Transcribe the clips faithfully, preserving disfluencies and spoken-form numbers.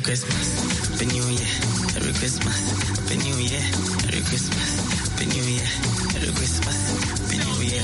Christmas, Happy New Year, Merry Christmas, Happy New Year, Merry Christmas, Happy New Year, Merry Christmas, Happy New Year.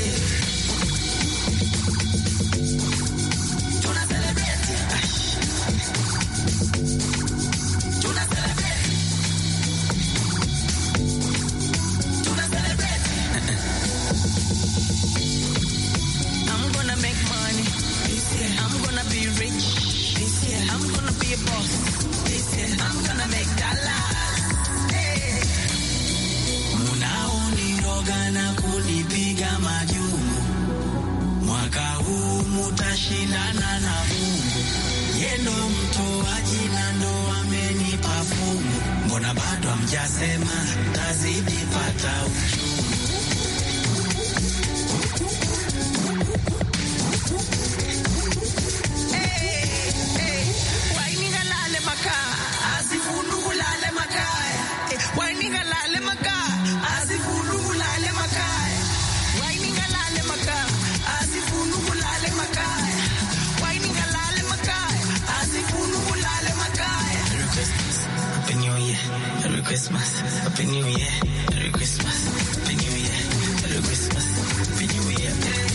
Christmas, Happy New Year, Merry Christmas, Happy New Year, Merry Christmas, Happy New Year.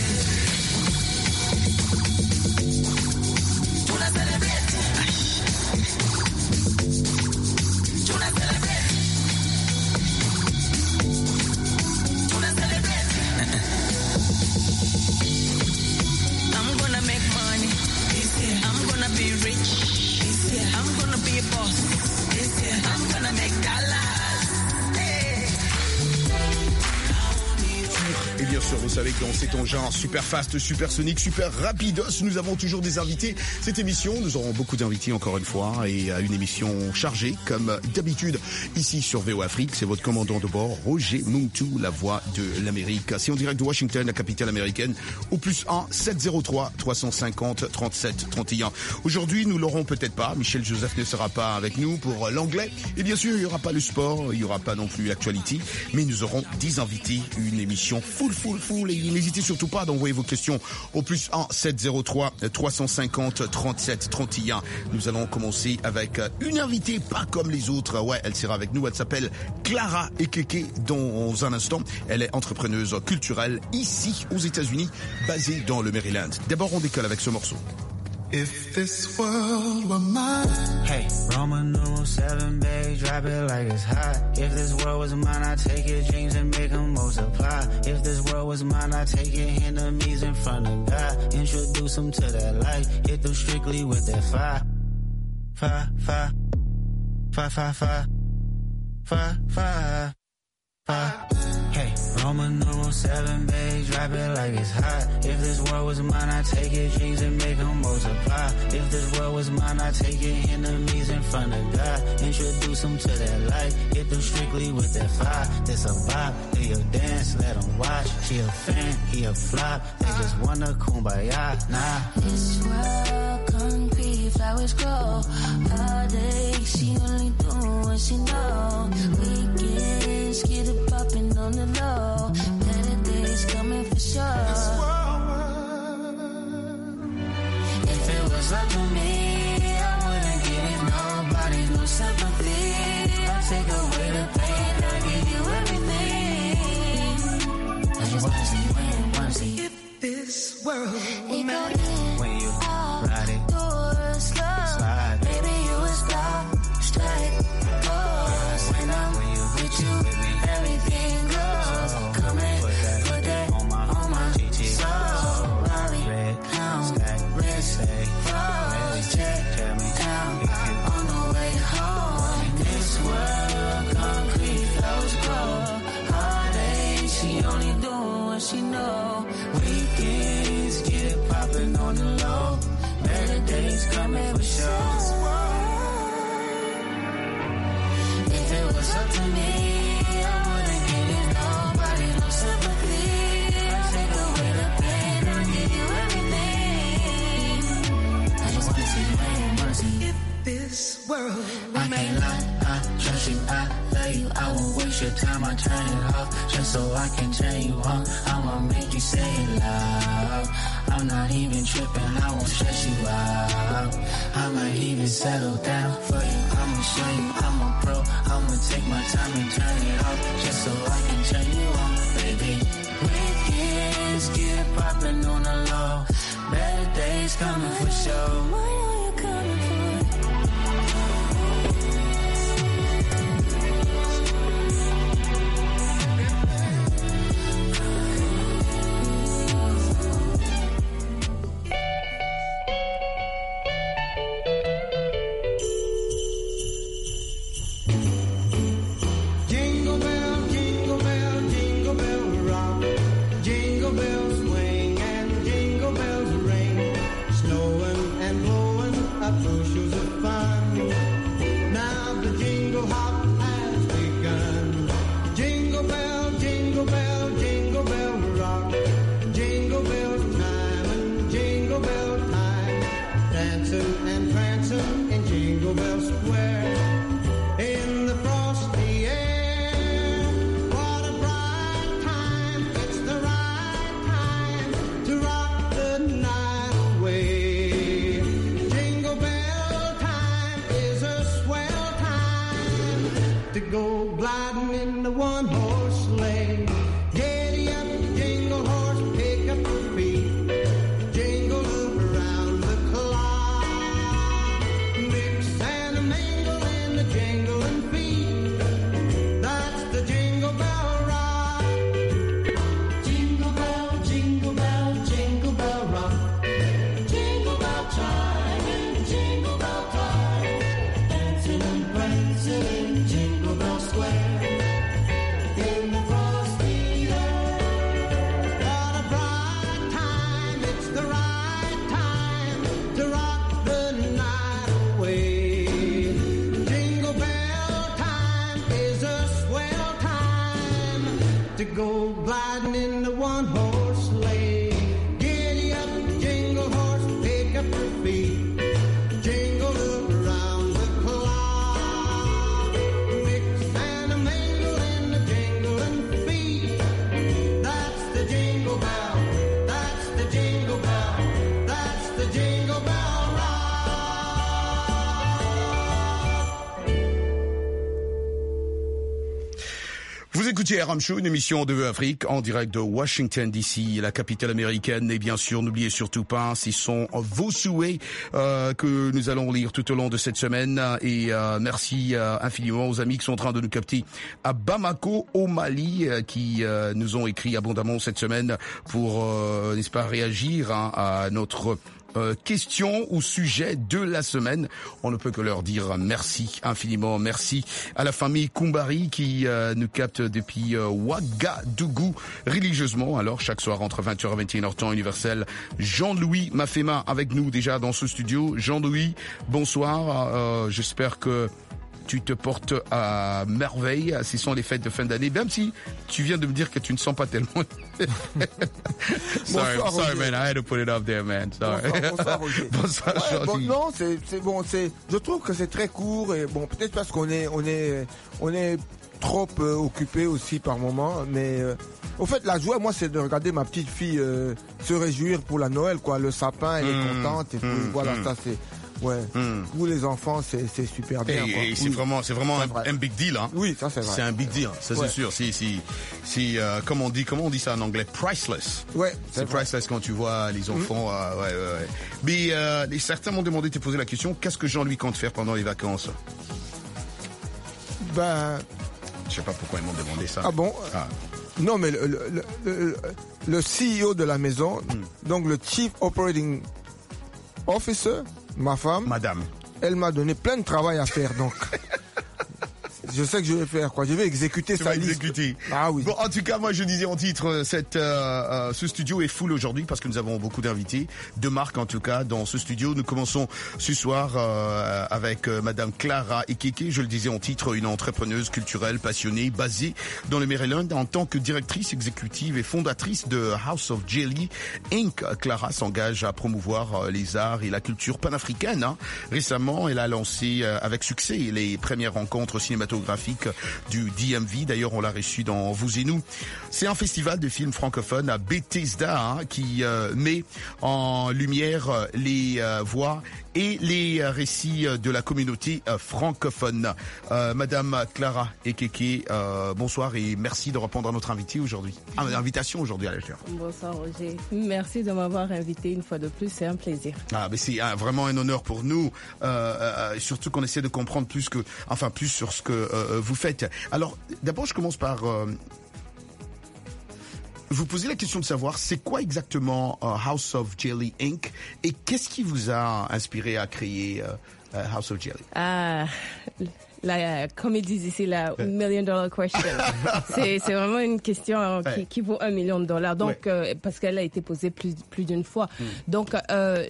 Tuna celebrate, tuna celebrate, tuna celebrate. I'm gonna make money this year. I'm gonna be rich this year. I'm gonna be a boss this year. I'm gonna make dollars. Et bien sûr, vous savez que dans cet engin super fast, super sonique, super rapidos, nous avons toujours des invités. Cette émission, nous aurons beaucoup d'invités encore une fois et une émission chargée comme d'habitude ici sur V O Afrique. C'est votre commandant de bord, Roger Muntu, la voix de l'Amérique. C'est en direct de Washington, la capitale américaine, au plus un sept zéro trois trois cent cinquante trente-sept trente et un. Aujourd'hui, nous l'aurons peut-être pas. Michel Joseph ne sera pas avec nous pour l'anglais. Et bien sûr, il n'y aura pas le sport, il n'y aura pas non plus l'actualité. Mais nous aurons dix invités, une émission full, full, full. Et n'hésitez surtout pas d'envoyer vos questions au plus un sept zéro trois trois cent cinquante trente-sept trente et un. Nous allons commencer avec une invitée pas comme les autres. Ouais, elle sera avec nous. Elle s'appelle Clara Ekeke dans un instant. Elle est entrepreneuse culturelle ici aux États-Unis, basée dans le Maryland. D'abord, on décolle avec ce morceau. If this world were mine. Hey, Roman numeral seven, babe, drop it like it's hot. If this world was mine, I'd take your dreams and make them multiply. If this world was mine, I'd take your enemies in front of God. Introduce them to that light, hit them strictly with that fire. Fire, fire, fire, fire, fire, fire, fire, fire. Hey, Roman numeral seven, babe, drop it like it's hot. If this world was mine, I'd take your dreams and make them multiply. If this world was mine, I'd take your enemies in front of God. Introduce them to that light, hit them strictly with that fire. This a vibe, do your dance, let them watch. She a fan, he a flop, they just wanna kumbaya, nah. This world concrete, flowers grow. All day, she only do what she know. Weekends, get it poppin' on the low. Better days coming for sure. If it was up to me, I wouldn't give nobody no sympathy. I take away the pain, I give you everything. I just wanna see, wanna see. If this world were mine. When you ride it, Doors slow. slide. Maybe you would stop, straight, pause. When I'm with you, everything goes. Come and put that on my, on my soul. Raleigh, Red, down, stack, red, stay, rose, check, tell me down, if you on the way home. This world, concrete flows grow. All day, she only do what she know. weekends, get it poppin' on the low. Better days coming for sure. If it was up to me, I wouldn't give it nobody no sympathy. I take away the pain, I give you everything. I just wanna see you, wanna see you. if this world were I can't lie, I trust you, I love you. I won't waste your time, I turn it off just so I can turn you on. I'ma make you say it loud. I'm I'm not even tripping, I won't stress you out. I might even settle down for you. I'ma show you I'm a pro. I'ma take my time and turn it off just so I can turn you on, baby. Weekends get it poppin' on the low. Better days coming for sure. Why are you coming for? Écoutez R M Show, une émission de Afrique en direct de Washington D C, la capitale américaine. Et bien sûr, n'oubliez surtout pas, ce sont vos souhaits euh, que nous allons lire tout au long de cette semaine. Et euh, merci euh, infiniment aux amis qui sont en train de nous capter à Bamako, au Mali, euh, qui euh, nous ont écrit abondamment cette semaine pour, euh, n'est-ce pas, réagir hein, à notre Euh, question ou sujet de la semaine. On ne peut que leur dire merci infiniment. Merci à la famille Koumbari qui euh, nous capte depuis euh, Ouagadougou religieusement. Alors chaque soir entre vingt heures et vingt et une heures temps universel. Jean-Louis Mafema avec nous déjà dans ce studio. Jean-Louis, bonsoir. Euh, j'espère que tu te portes à merveille. Ce sont les fêtes de fin d'année, même si tu viens de me dire que tu ne sens pas tellement. sorry, bonsoir, sorry man, I had to put it up there, man. Sorry. Bonsoir, bonsoir, Roger. Bonsoir, ouais, bon, non, c'est, c'est bon, c'est, je trouve que c'est très court et bon, peut-être parce qu'on est, on est, on est trop euh, occupé aussi par moment, mais euh, au fait, la joie, moi, c'est de regarder ma petite fille euh, se réjouir pour la Noël, quoi. Le sapin, elle mmh, est contente et puis mmh, voilà, mmh. ça c'est. Ouais. Mm. Pour les enfants, c'est, c'est super bien. Et, quoi. et c'est oui. vraiment, c'est vraiment c'est un, un big deal, hein. Oui, ça c'est vrai. C'est un big deal, ça ouais. c'est sûr. C'est, c'est, c'est euh, comme on dit, comment on dit ça en anglais, priceless. Ouais. C'est, c'est priceless quand tu vois les enfants. Mm. Euh, ouais, ouais, ouais. Mais euh, les, certains m'ont demandé de te poser la question, qu'est-ce que Jean-Louis compte faire pendant les vacances? Ben. Je sais pas pourquoi ils m'ont demandé ça. Ah bon? Ah. Non, mais le, le, le, le C E O de la maison, mm. donc le Chief Operating Officer, ma femme, Madame, elle m'a donné plein de travail à faire, donc je sais que je vais faire quoi. Je vais exécuter tu sa vas liste. Exécuter. Ah oui. Bon, en tout cas, moi je disais en titre, cette, euh, euh, ce studio est full aujourd'hui parce que nous avons beaucoup d'invités, de marques en tout cas dans ce studio. Nous commençons ce soir euh, avec euh, Madame Clara Ekeke. Je le disais en titre, une entrepreneuse culturelle passionnée, basée dans le Maryland en tant que directrice exécutive et fondatrice de House of Jelly Incorporated. Clara s'engage à promouvoir euh, les arts et la culture panafricaine. Hein. Récemment, elle a lancé euh, avec succès les premières rencontres cinématographiques cinématographique du D M V. D'ailleurs, on l'a reçu dans Vous et Nous. C'est un festival de films francophones à Bethesda hein, qui euh, met en lumière les euh, voix et les euh, récits de la communauté euh, francophone. Euh, Madame Clara Ekeke, euh, bonsoir et merci de répondre à notre invité aujourd'hui. Ah, invitation aujourd'hui à la chaire. Bonsoir Roger. Merci de m'avoir invité une fois de plus, c'est un plaisir. Ah, mais c'est euh, vraiment un honneur pour nous, euh, euh, surtout qu'on essaie de comprendre plus que, enfin plus sur ce que euh, vous faites. Alors, d'abord, je commence par euh, vous poser la question de savoir c'est quoi exactement euh, House of Jelly Incorporated et qu'est-ce qui vous a inspiré à créer euh, House of Jelly? Ah, la, comme ils disent ici, la million dollar question. c'est, c'est vraiment une question qui, ouais. qui vaut un million de dollars. Donc, ouais. euh, parce qu'elle a été posée plus, plus d'une fois. Mm. Donc, euh,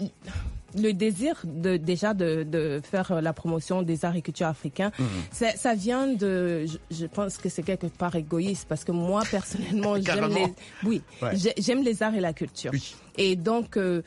le désir de déjà de, de faire la promotion des arts et cultures africains, mmh. ça, ça vient de, je, je pense que c'est quelque part égoïste parce que moi personnellement j'aime les, oui, ouais. j'aime les arts et la culture. Oui. Et donc euh,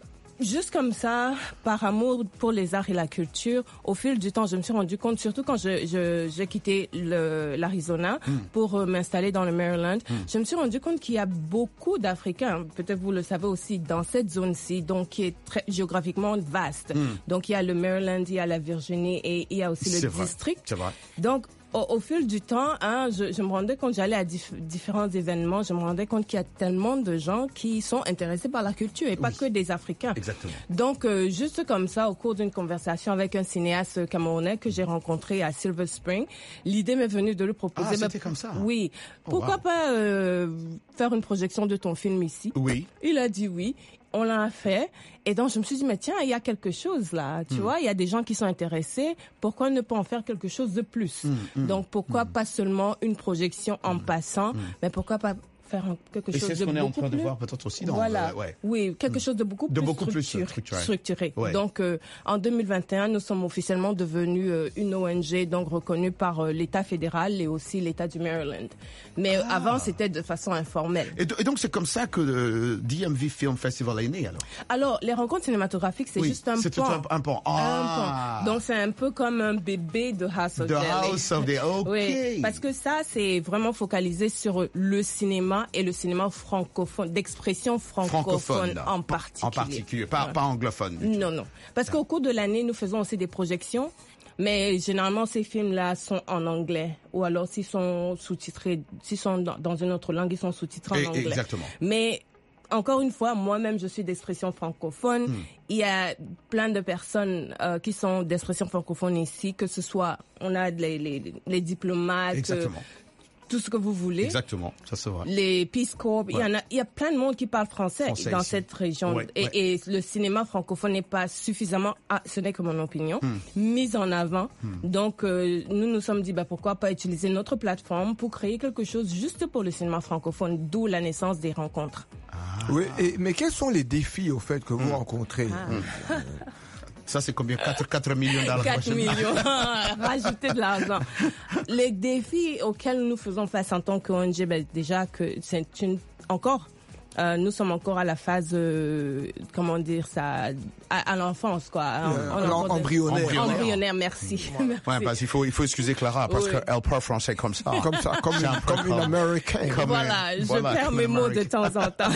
juste comme ça, par amour pour les arts et la culture, au fil du temps, je me suis rendu compte, surtout quand je, je, j'ai quitté le, l'Arizona mm. pour euh, m'installer dans le Maryland, mm. je me suis rendu compte qu'il y a beaucoup d'Africains, peut-être vous le savez aussi, dans cette zone-ci, donc qui est très géographiquement vaste. Mm. Donc il y a le Maryland, il y a la Virginie et il y a aussi le C'est district. Vrai. C'est vrai. Donc Au, au fil du temps, hein, je, je me rendais compte, j'allais à dif- différents événements, je me rendais compte qu'il y a tellement de gens qui sont intéressés par la culture et pas oui. que des Africains. Exactement. Donc, euh, juste comme ça, au cours d'une conversation avec un cinéaste camerounais que j'ai rencontré à Silver Spring, l'idée m'est venue de lui proposer... Ah, c'était bah, comme ça? Oui. Oh, Pourquoi wow. pas euh, faire une projection de ton film ici? Oui. Il a dit oui. On l'a fait. Et donc, je me suis dit, mais tiens, il y a quelque chose là. Tu mm. vois, il y a des gens qui sont intéressés. Pourquoi ne pas en faire quelque chose de plus? mm, mm, Donc, pourquoi mm. pas seulement une projection en mm. passant, mm. mais pourquoi pas faire quelque et chose de beaucoup plus... Et c'est ce qu'on est en train de voir peut-être aussi dans... Voilà. Euh, ouais. Oui, quelque mm. chose de beaucoup de plus beaucoup structuré. Plus structuré. structuré. Ouais. Donc, euh, en deux mille vingt et un, nous sommes officiellement devenus euh, une O N G, donc reconnue par euh, l'État fédéral et aussi l'État du Maryland. Mais ah. avant, c'était de façon informelle. Et, et donc, c'est comme ça que le D M V Film Festival est né, alors? Alors, les rencontres cinématographiques, c'est oui, juste un c'est pan. C'est tout un, un pan. Ah. Un pan. Donc, c'est un peu comme un bébé de House of The Jelly. House of the... OK. Oui, parce que ça, c'est vraiment focalisé sur le cinéma et le cinéma francophone, d'expression francophone, francophone en particulier. En particulier, pas, ouais. pas anglophone. Du non, tout. non. Parce qu'au cours de l'année, nous faisons aussi des projections. Mais généralement, ces films-là sont en anglais. Ou alors, s'ils sont sous-titrés, s'ils sont dans, dans une autre langue, ils sont sous-titrés en anglais. Exactement. Mais, encore une fois, moi-même, je suis d'expression francophone. Hmm. Il y a plein de personnes euh, qui sont d'expression francophone ici, que ce soit, on a les, les, les diplomates. Exactement. Euh, tout ce que vous voulez. Exactement, ça c'est vrai. Les Peace Corps, ouais. il y en a, il y a plein de monde qui parle français, français dans ici. cette région. Ouais, et, ouais. et le cinéma francophone n'est pas suffisamment, ah, ce n'est que mon opinion, hmm. mis en avant. Hmm. Donc, euh, nous nous sommes dit, bah, pourquoi pas utiliser notre plateforme pour créer quelque chose juste pour le cinéma francophone, d'où la naissance des rencontres. Ah. Oui, et, mais quels sont les défis, au fait, que vous hmm. rencontrez? Ah. Hmm. Ça, c'est combien? quatre millions d'argent. quatre millions. Rajouter de l'argent. Les défis auxquels nous faisons face en tant qu'O N G, ben, déjà que c'est une, encore, euh, nous sommes encore à la phase, euh, comment dire ça, à, à l'enfance, quoi. Euh, en, en, embryonnaire. Embryonnaire, embryonnaire merci. Ouais, merci. Ouais, parce qu'il faut, il faut excuser Clara, parce oui. qu'elle parle français comme ça. Comme ça, comme, une, comme une américaine. Comme voilà, je voilà, perds mes mots de temps en temps.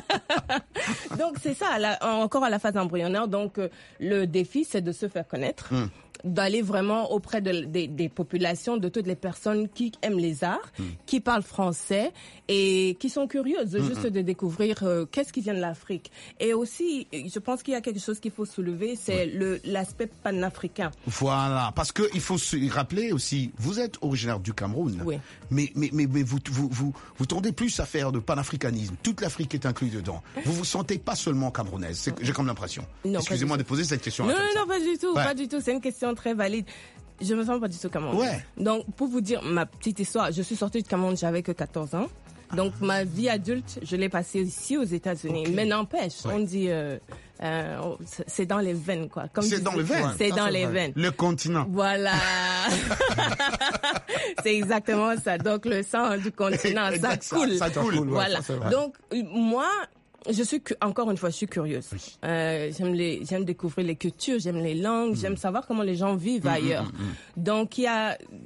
Donc, c'est ça, la, encore à la phase embryonnaire. Donc, euh, le défi, c'est de se faire connaître. Mm. D'aller vraiment auprès de, de, des populations, de toutes les personnes qui aiment les arts, mm. qui parlent français et qui sont curieuses mm-hmm. juste de découvrir euh, qu'est-ce qui vient de l'Afrique. Et aussi, je pense qu'il y a quelque chose qu'il faut soulever, c'est oui. le, l'aspect panafricain. Voilà, parce que il faut se rappeler aussi, vous êtes originaire du Cameroun, oui. mais, mais, mais, mais vous, vous, vous, vous tendez plus à faire de panafricanisme. Toute l'Afrique est inclue dedans. Vous vous sentez pas seulement camerounaise, c'est, j'ai comme l'impression. Non, Excusez-moi de poser cette question. Non, non, non, pas du tout, ouais. pas du tout. C'est une question très valide. Je me sens pas du tout camerounaise. Ouais. Donc, pour vous dire ma petite histoire, je suis sortie du Cameroun, j'avais que quatorze ans. Donc, ah. ma vie adulte, je l'ai passée ici aux États-Unis. Okay. Mais n'empêche, ouais. on dit, euh, euh, c'est dans les veines, quoi. Comme c'est dans les veines. C'est dans les veines. Le continent. Voilà. C'est exactement ça. Donc, le sang du continent, ça coule. Ça, ça coule. Voilà. Ouais, ça, donc, moi, je suis encore une fois, je suis curieuse. Oui. Euh, j'aime les, j'aime découvrir les cultures, j'aime les langues, mmh. j'aime savoir comment les gens vivent mmh, ailleurs. Mmh, mmh. Donc il y a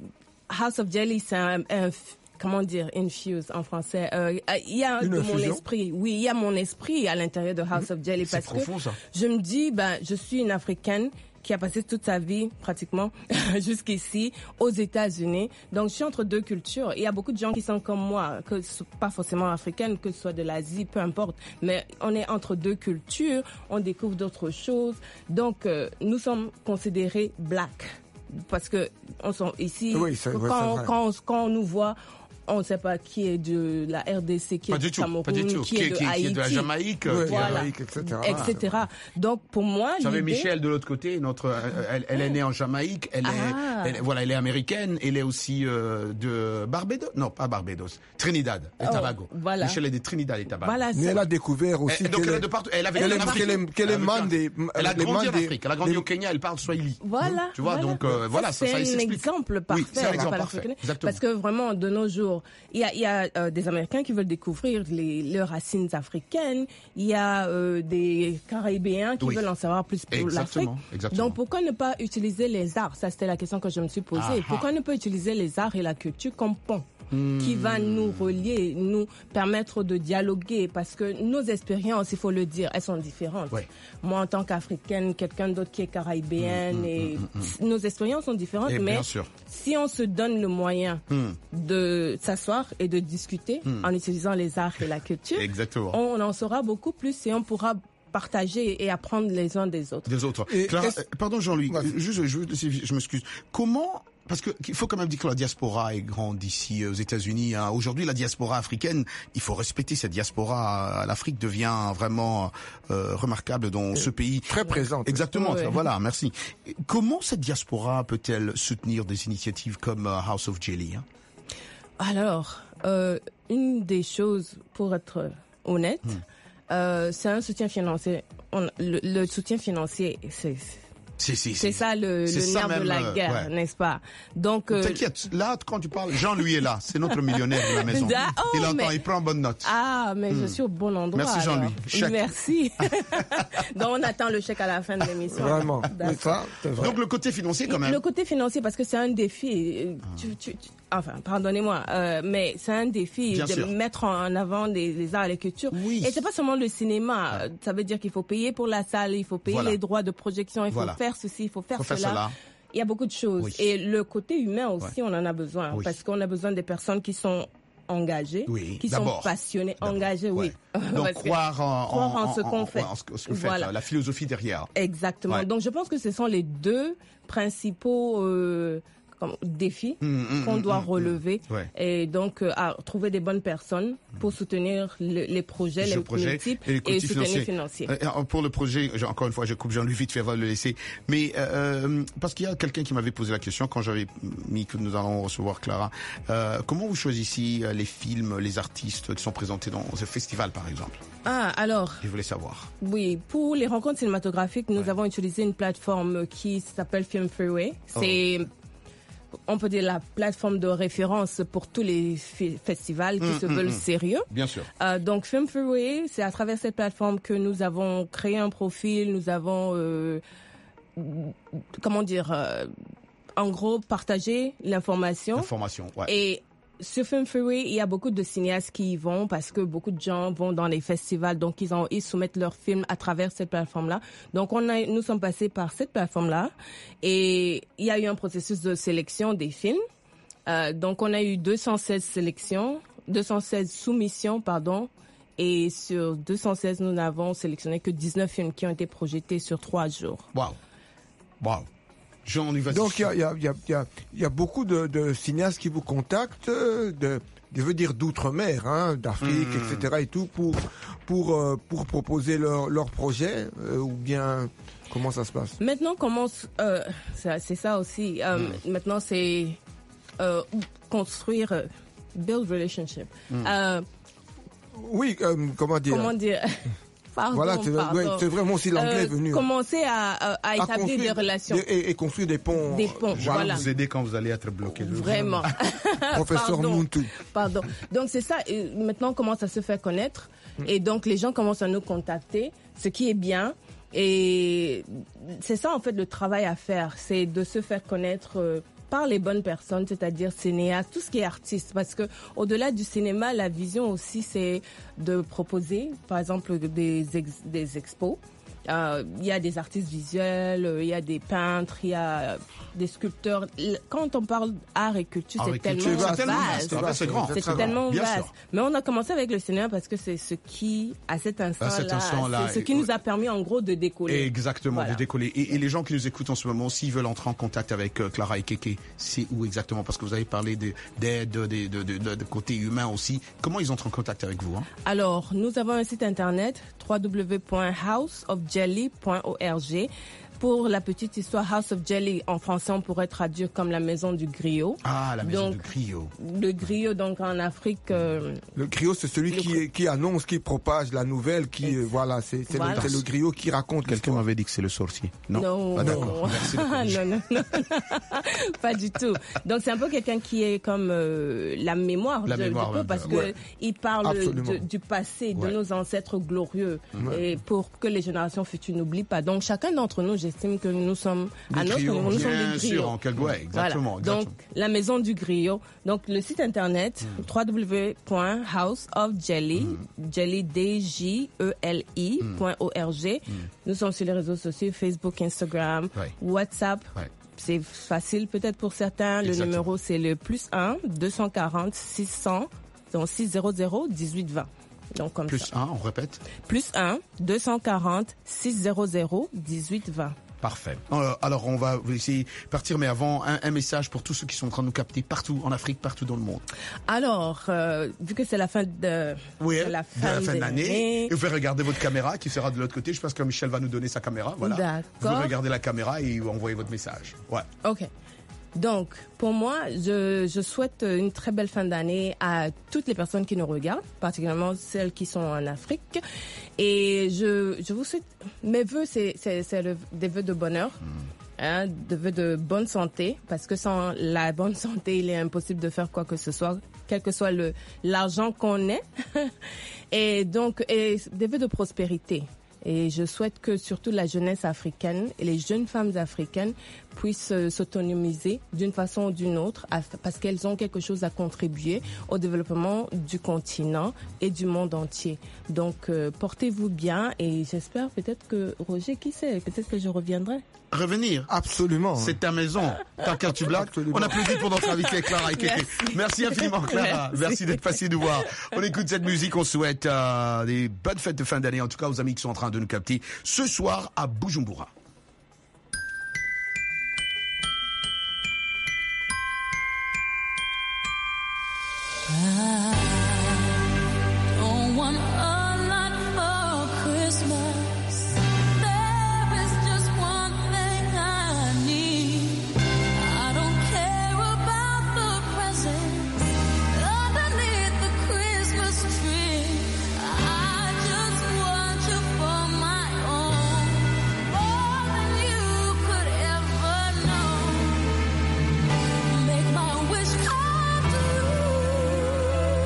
House of Jelly, c'est un, un comment dire, infuse en français. Euh, il y a Une de infusion? mon esprit. Oui, il y a mon esprit à l'intérieur de House of Jelly C'est parce profond, que ça. je me dis, ben, je suis une Africaine qui a passé toute sa vie, pratiquement, jusqu'ici, aux États-Unis. Donc, je suis entre deux cultures. Il y a beaucoup de gens qui sont comme moi, que ce- pas forcément africaines, que ce soit de l'Asie, peu importe. Mais on est entre deux cultures, on découvre d'autres choses. Donc, euh, nous sommes considérés black. Parce que on sont ici, Oui, c'est- ouais, quand, c'est vrai. quand, on, quand on nous voit, on ne sait pas qui est de la R D C, qui Pas est du du tout, Cameroun, pas du tout. qui, est de qui, qui Haïti. est de la Jamaïque. Ouais, qui- Voilà. Jamaïque, et cetera. et cetera. Donc, pour moi, Vous savez, l'idée- Michel, de l'autre côté, notre, euh, elle, elle est née en Jamaïque, elle est, Ah. elle- voilà, elle est américaine, elle est aussi euh, de Barbados, non, pas Barbados, Trinidad et Oh, Tobago. voilà. Michel est de Trinidad et Tobago. Voilà, Mais c'est- elle a découvert aussi Et donc qu'elle elle est est- de partout. Elle avait qu'elle vécu en est- Afrique. qu'elle est- qu'elle est Elle a vécu en- man des- Elle a les grandi man en des- Afrique. Elle a grandi des- au Kenya. Elle parle swahili. Voilà. Tu vois, voilà. donc euh, voilà, ça, c'est ça, un s'explique. exemple parfait. Oui, c'est un la exemple panafricaine. parfait. Exactement. Parce que vraiment, de nos jours, il y a, il y a euh, des Américains qui veulent découvrir les, leurs racines africaines. Il y a euh, des Caribéens qui Oui. veulent en savoir plus pour Exactement, l'Afrique. exactement. Donc, pourquoi ne pas utiliser les arts? Ça, c'était la question que je me suis posée. Ah, ah. Pourquoi ne pas utiliser les arts et la culture comme pont? Qui va nous relier, nous permettre de dialoguer, parce que nos expériences, il faut le dire, elles sont différentes. Ouais. Moi, en tant qu'Africaine, quelqu'un d'autre qui est caribéenne, et nos expériences sont différentes, Et mais bien sûr. si on se donne le moyen Hmm. de s'asseoir et de discuter en utilisant les arts et la culture, Exactement. on en saura beaucoup plus et on pourra partager et apprendre les uns des autres. Des autres. Et Clara, est-ce- euh, pardon Jean-Louis, Vas-y. euh, juste, je, je, je m'excuse. Comment, parce que il faut quand même dire que la diaspora est grande ici euh, aux États-Unis. Hein. Aujourd'hui, la diaspora africaine, il faut respecter cette diaspora. L'Afrique devient vraiment euh, remarquable dans ce pays. Très présente. Exactement. Ouais. Voilà, merci. Et comment cette diaspora peut-elle soutenir des initiatives comme euh, House of Jelly hein? Alors, euh, une des choses, pour être honnête, euh, c'est un soutien financier. On- le, le soutien financier, c'est C'est, c'est, c'est ça le, c'est le ça nerf de même, la euh, guerre, ouais. n'est-ce pas? Donc, euh, T'inquiète, là, quand tu parles, Jean-Louis est là. C'est notre millionnaire de la maison. Da- oh, il entend, mais- il prend bonne note. ah, mais je suis au bon endroit. Merci, alors. Jean-Louis. Chèque. Merci. Donc, on attend le chèque à la fin de l'émission. Vraiment. D'accord. Mais ça, c'est vrai. Donc le côté financier quand même. Le côté financier, parce que c'est un défi. euh, Tu, tu, tu- enfin, pardonnez-moi, euh, mais c'est un défi Bien de sûr. mettre en avant les, les arts et les cultures. Oui. Et c'est pas seulement le cinéma. Euh, Ça veut dire qu'il faut payer pour la salle, il faut payer Voilà. les droits de projection, il Voilà. faut faire ceci, il faut faire, Faut faire cela. cela. Il y a beaucoup de choses. Oui. Et le côté humain aussi, on en a besoin. Oui. Parce qu'on a besoin des personnes qui sont engagées, Oui, qui sont d'abord. passionnées, D'abord, engagées, oui. ouais. Donc Parce que- croire en, croire en ce qu'on fait. en ce que ce que vous faites, Voilà. la philosophie derrière. Exactement. Ouais. Donc, je pense que ce sont les deux principaux euh, comme, défis hum, qu'on hum, doit hum, relever. hum. Ouais. Et donc, euh, à trouver des bonnes personnes pour soutenir le- les projets, Ce les projet multiples et et, le côté soutenir financier. financier. Euh, euh, pour le projet, j'ai- encore une fois, je coupe Jean-Louis vite fait, va le laisser. Mais euh, parce qu'il y a quelqu'un qui m'avait posé la question quand j'avais mis que nous allons recevoir Clara. Euh, comment vous choisissez euh, les films, les artistes qui sont présentés dans ce festival, par exemple? Ah, alors, Je voulais savoir. oui, pour les rencontres cinématographiques, nous Ouais. avons utilisé une plateforme qui s'appelle Film Freeway. C'est, on peut dire, la plateforme de référence pour tous les fi- festivals qui Hum, se hum, veulent hum. sérieux. Bien sûr. Euh, donc Film Freeway, c'est à travers cette plateforme que nous avons créé un profil, nous avons, euh, comment dire, euh, en gros, partagé l'information. Information. Ouais. Et sur Film Freeway, il y a beaucoup de cinéastes qui y vont parce que beaucoup de gens vont dans les festivals, donc ils, ont, ils soumettent leurs films à travers cette plateforme-là. Donc on a, nous sommes passés par cette plateforme-là et il y a eu un processus de sélection des films. Euh, donc on a eu deux cent seize sélections, deux cent seize soumissions, pardon. Et sur deux cent seize, nous n'avons sélectionné que dix-neuf films qui ont été projetés sur trois jours. Waouh. Waouh. Jean-Louis, vas-y. Donc il y a, il y, a, il y, a, il y, a, il y a beaucoup de, de cinéastes qui vous contactent, euh, de, je veux dire d'outre-mer, hein, d'Afrique, Mmh. et cetera. Et tout pour pour euh, pour proposer leur leur projet euh, ou bien comment ça se passe? Maintenant commence, euh, c'est c'est ça aussi. Euh, Mm. Maintenant c'est euh, construire, euh, build relationship. Mm. Euh, Oui, euh, comment dire? comment dire? Pardon, Voilà, c'est pardon. ouais, c'est vraiment aussi l'anglais Euh, est venu. Commencer à, à, à À établir construire des relations, des- et, et construire des ponts. des euh, ponts. Je vais Voilà. vous aider quand vous allez être bloqué. Vraiment. Professeur Pardon. Muntu. Pardon. Donc c'est ça. Et maintenant, on commence à se faire connaître. Et donc les gens commencent à nous contacter, ce qui est bien. Et c'est ça en fait le travail à faire, c'est de se faire connaître euh, par les bonnes personnes, c'est-à-dire cinéastes, tout ce qui est artiste. Parce que au-delà du cinéma, la vision aussi, c'est de proposer, par exemple, des, ex- des expos. Il euh, y a des artistes visuels, il euh, y a des peintres, il y a des sculpteurs. Quand on parle art et culture, art c'est, et tellement culture, vaste. c'est tellement vaste. C'est, c'est grand. C'est, c'est tellement grand. vaste. Mais on a commencé avec le cinéma parce que c'est ce qui, à cet instant-là, à cet instant-là c'est ce qui nous a permis en gros de décoller. Exactement, voilà. de décoller. Et, et les gens qui nous écoutent en ce moment, s'ils veulent entrer en contact avec euh, Clara et Kéké, c'est où exactement? Parce que vous avez parlé de, d'aide, de, de, de, de, de côté humain aussi. Comment ils entrent en contact avec vous, hein? Alors, nous avons un site internet w w w point house of jelly point org. Pour la petite histoire, House of Jelly, en français, on pourrait traduire comme la maison du griot. Ah, la maison donc, du griot. Le griot, donc en Afrique... Euh, le griot, c'est celui qui, gr... qui annonce, qui propage la nouvelle, qui... Euh, voilà, c'est, c'est, voilà. Le, c'est le griot qui raconte. Quelqu'un m'avait dit que c'est le sorcier. Non, non. Ah, d'accord. Merci non, non, non. Pas du tout. Donc, c'est un peu quelqu'un qui est comme euh, la mémoire, la de, mémoire du coup, parce ouais. qu'il parle de, du passé, de ouais. nos ancêtres glorieux, ouais. et pour que les générations futures n'oublient pas. Donc, chacun d'entre nous, j'estime que nous sommes des à notre niveau, nous sommes des griots. Sûr, en quel... ouais, exactement, voilà. exactement. Donc, la maison du griot. Donc, le site internet, mm. w w w point house of jelly, mm. jelly, D J E L I, mm. point org. Mm. Nous sommes sur les réseaux sociaux, Facebook, Instagram, ouais. WhatsApp. Ouais. C'est facile peut-être pour certains. Exactement. Le numéro, c'est le plus un, deux cent quarante, six cents, donc six cents, dix-huit vingt. Donc, comme plus ça. un, on répète. Plus un, deux cent quarante, six cents, dix-huit vingt. Parfait. Alors, on va essayer de partir, mais avant, un, un message pour tous ceux qui sont en train de nous capter partout en Afrique, partout dans le monde. Alors, euh, vu que c'est la fin de, oui, de la fin, de la fin de l'année, l'année, et vous pouvez regarder votre caméra qui sera de l'autre côté. Je pense que Michel va nous donner sa caméra. Voilà. D'accord. Vous regardez la caméra et vous envoyez votre message. Ouais. OK. Donc, pour moi, je, je souhaite une très belle fin d'année à toutes les personnes qui nous regardent, particulièrement celles qui sont en Afrique. Et je, je vous souhaite... Mes vœux, c'est, c'est, c'est le, des vœux de bonheur, mmh. hein, des vœux de bonne santé, parce que sans la bonne santé, il est impossible de faire quoi que ce soit, quel que soit le, l'argent qu'on ait. Et donc, et des vœux de prospérité. Et je souhaite que surtout la jeunesse africaine et les jeunes femmes africaines puissent euh, s'autonomiser d'une façon ou d'une autre à, parce qu'elles ont quelque chose à contribuer au développement du continent et du monde entier. Donc, euh, portez-vous bien et j'espère peut-être que, Roger, qui sait, peut-être que je reviendrai. Revenir. Absolument. C'est ta maison. Tant qu'à tu blagues. On applaudit pour notre invité Clara et Kéké. Merci. Merci infiniment Clara. Merci. Merci d'être passé nous voir. On écoute cette musique. On souhaite euh, des bonnes fêtes de fin d'année. En tout cas aux amis qui sont en train de nous capter ce soir à Bujumbura. Make my wish come true.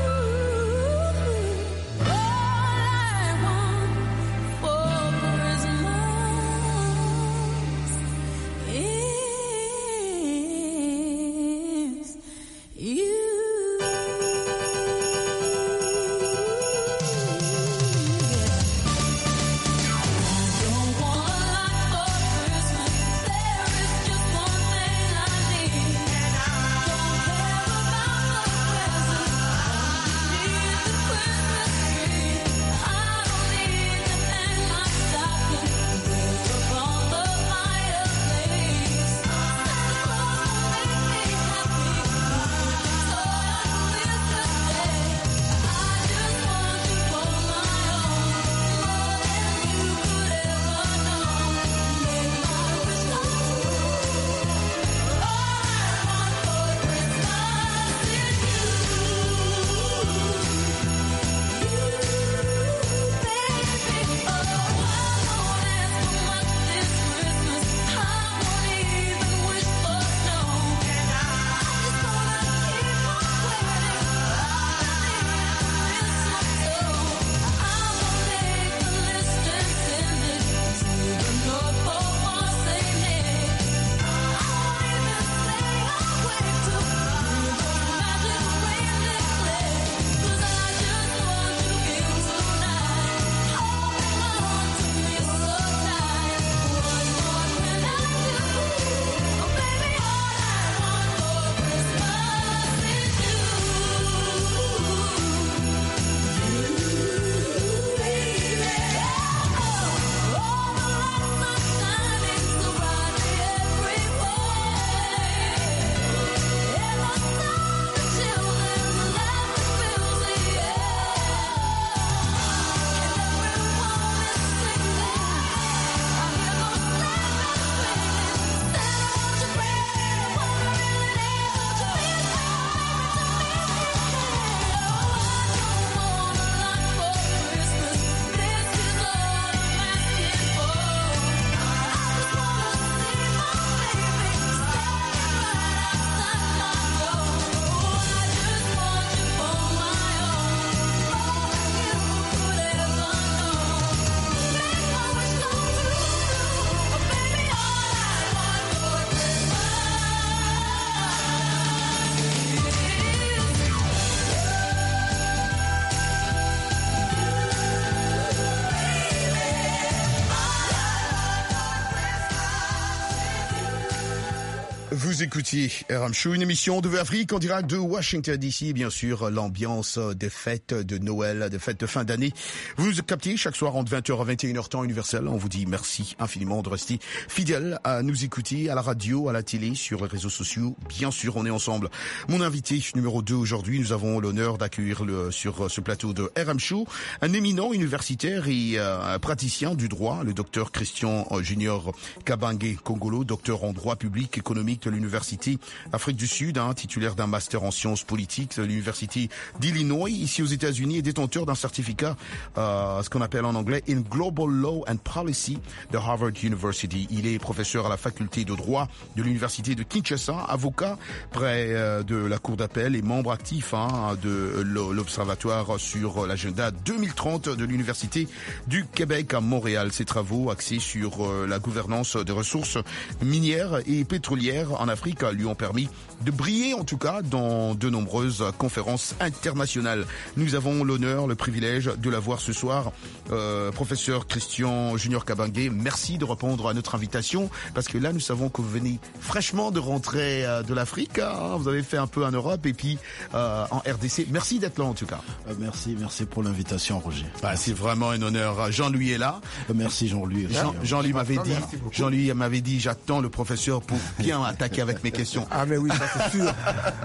Vous écoutiez R M Show, une émission de Afrique en direct de Washington D C. Bien sûr, l'ambiance des fêtes de Noël, des fêtes de fin d'année. Vous nous captez chaque soir entre vingt heures à vingt et une heures temps universel. On vous dit merci infiniment de rester fidèle à nous écouter à la radio, à la télé, sur les réseaux sociaux. Bien sûr, on est ensemble. Mon invité numéro deux aujourd'hui, nous avons l'honneur d'accueillir le, sur ce plateau de R M Show un éminent universitaire et euh, praticien du droit, le docteur Christian euh, Junior Kabange Kongolo, docteur en droit public économique de l'Université Afrique du Sud, hein, titulaire d'un master en sciences politiques de l'Université d'Illinois, ici aux États-Unis, et détenteur d'un certificat, euh, ce qu'on appelle en anglais in Global Law and Policy de Harvard University. Il est professeur à la faculté de droit de l'Université de Kinshasa, avocat près euh, de la Cour d'appel et membre actif hein, de l'Observatoire sur l'agenda deux mille trente de l'Université du Québec à Montréal. Ses travaux axés sur euh, la gouvernance des ressources minières et pétrolières en Afrique lui ont permis de briller en tout cas dans de nombreuses conférences internationales. Nous avons l'honneur, le privilège de l'avoir ce soir. Euh, professeur Christian Junior Kabange, merci de répondre à notre invitation parce que là nous savons que vous venez fraîchement de rentrer euh, de l'Afrique. Hein, vous avez fait un peu en Europe et puis euh, en R D C. Merci d'être là en tout cas. Euh, merci, merci pour l'invitation Roger. Bah, c'est vraiment un honneur. Jean-Louis est là. Euh, merci Jean-Louis. Jean, Jean-Louis m'avait dit, Jean-Louis m'avait dit, j'attends le professeur pour bien attaquer avec mes questions. Ah mais oui, ça c'est sûr.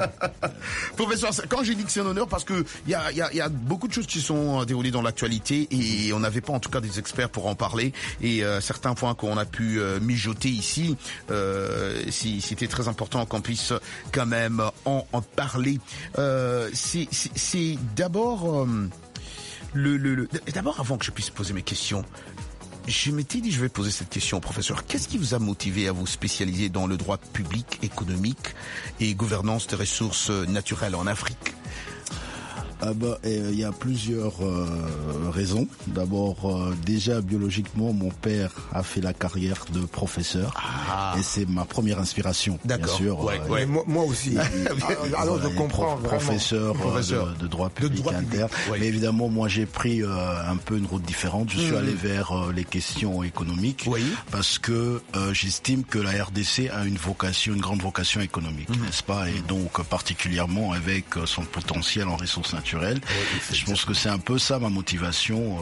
Professeur, quand j'ai dit que c'est un honneur, parce que il y a, y, a, y a beaucoup de choses qui sont déroulées dans l'actualité et on n'avait pas en tout cas des experts pour en parler. Et euh, certains points qu'on a pu euh, mijoter ici, euh, si, c'était très important qu'on puisse quand même en, en parler. Euh, c'est, c'est, c'est d'abord euh, le, le, le d'abord avant que je puisse poser mes questions. Je m'étais dit, je vais poser cette question au professeur. Qu'est-ce qui vous a motivé à vous spécialiser dans le droit public, économique et gouvernance des ressources naturelles en Afrique ? Ah bah, il y a plusieurs euh, raisons. D'abord, euh, déjà biologiquement, mon père a fait la carrière de professeur ah. et c'est ma première inspiration. D'accord. Bien sûr. Ouais, euh, ouais. Moi, moi aussi. Alors voilà, je comprends. Prof, professeur, professeur. Euh, de, de droit public de droit inter. Public. Ouais. Mais évidemment, moi, j'ai pris euh, un peu une route différente. Je suis mmh. allé vers euh, les questions économiques oui. parce que euh, j'estime que la R D C a une vocation, une grande vocation économique, mmh. n'est-ce pas ? Et donc particulièrement avec son potentiel en ressources naturelles. Oui, je pense que c'est un peu ça ma motivation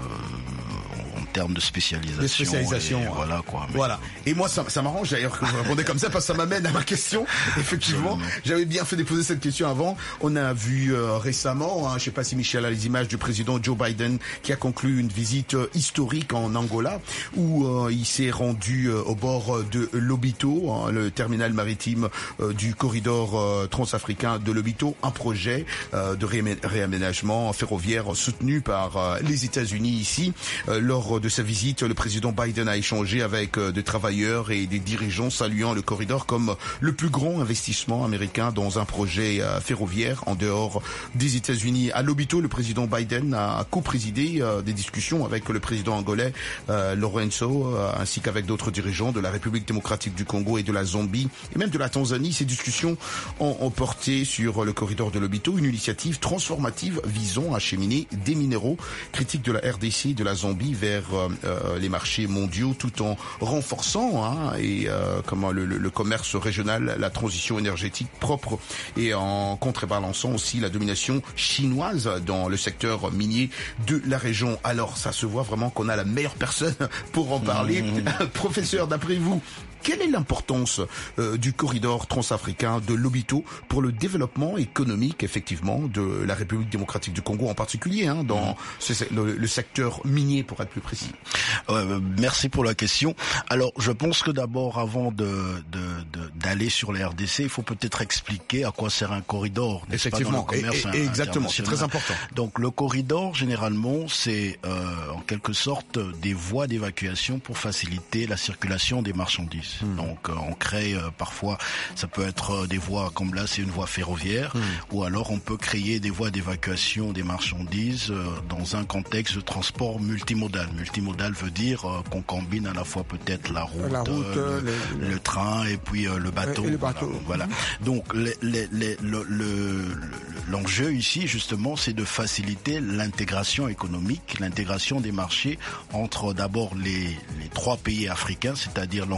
euh, en termes de spécialisation. De spécialisation. Et, voilà quoi. Mais... Voilà. Et moi ça, ça m'arrange d'ailleurs que vous répondez comme ça parce que ça m'amène à ma question. Effectivement, j'avais bien fait de poser cette question avant. On a vu euh, récemment, hein, je sais pas si Michel a les images du président Joe Biden qui a conclu une visite euh, historique en Angola où euh, il s'est rendu euh, au bord de Lobito, hein, le terminal maritime euh, du corridor euh, transafricain de Lobito, un projet euh, de réaménagement réaménagement ferroviaire soutenu par euh, les États-Unis ici. Euh, lors de sa visite, le président Biden a échangé avec euh, des travailleurs et des dirigeants saluant le corridor comme le plus grand investissement américain dans un projet euh, ferroviaire en dehors des États-Unis. À Lobito, le président Biden a co-présidé euh, des discussions avec le président angolais euh, Lorenzo euh, ainsi qu'avec d'autres dirigeants de la République démocratique du Congo et de la Zambie et même de la Tanzanie. Ces discussions ont, ont porté sur le corridor de Lobito, une initiative transformative visant à acheminer des minéraux critiques de la R D C et de la Zambie vers euh, les marchés mondiaux tout en renforçant hein, et euh, comment le, le, le commerce régional, la transition énergétique propre et en contrebalançant aussi la domination chinoise dans le secteur minier de la région. Alors ça se voit vraiment qu'on a la meilleure personne pour en parler. Mmh. Professeur, d'après vous, quelle est l'importance euh, du corridor transafricain de Lobito pour le développement économique, effectivement, de la République démocratique du Congo en particulier, hein, dans mmh. ce, le, le secteur minier, pour être plus précis? euh, Merci pour la question. Alors, je pense que d'abord, avant de, de, de, d'aller sur la R D C, il faut peut-être expliquer à quoi sert un corridor. Effectivement, pas, dans le commerce et, et, exactement, c'est très important. Donc, le corridor, généralement, c'est euh, en quelque sorte des voies d'évacuation pour faciliter la circulation des marchandises. Mmh. Donc euh, on crée euh, parfois, ça peut être euh, des voies comme là, c'est une voie ferroviaire, mmh. ou alors on peut créer des voies d'évacuation des marchandises euh, dans un contexte de transport multimodal. Multimodal veut dire euh, qu'on combine à la fois peut-être la route, la route euh, le, les, le train et puis euh, le bateau. Et le bateau. Voilà. voilà. Donc les, les, les, le, le, l'enjeu ici justement, c'est de faciliter l'intégration économique, l'intégration des marchés entre d'abord les, les trois pays africains, c'est-à-dire l'Angola,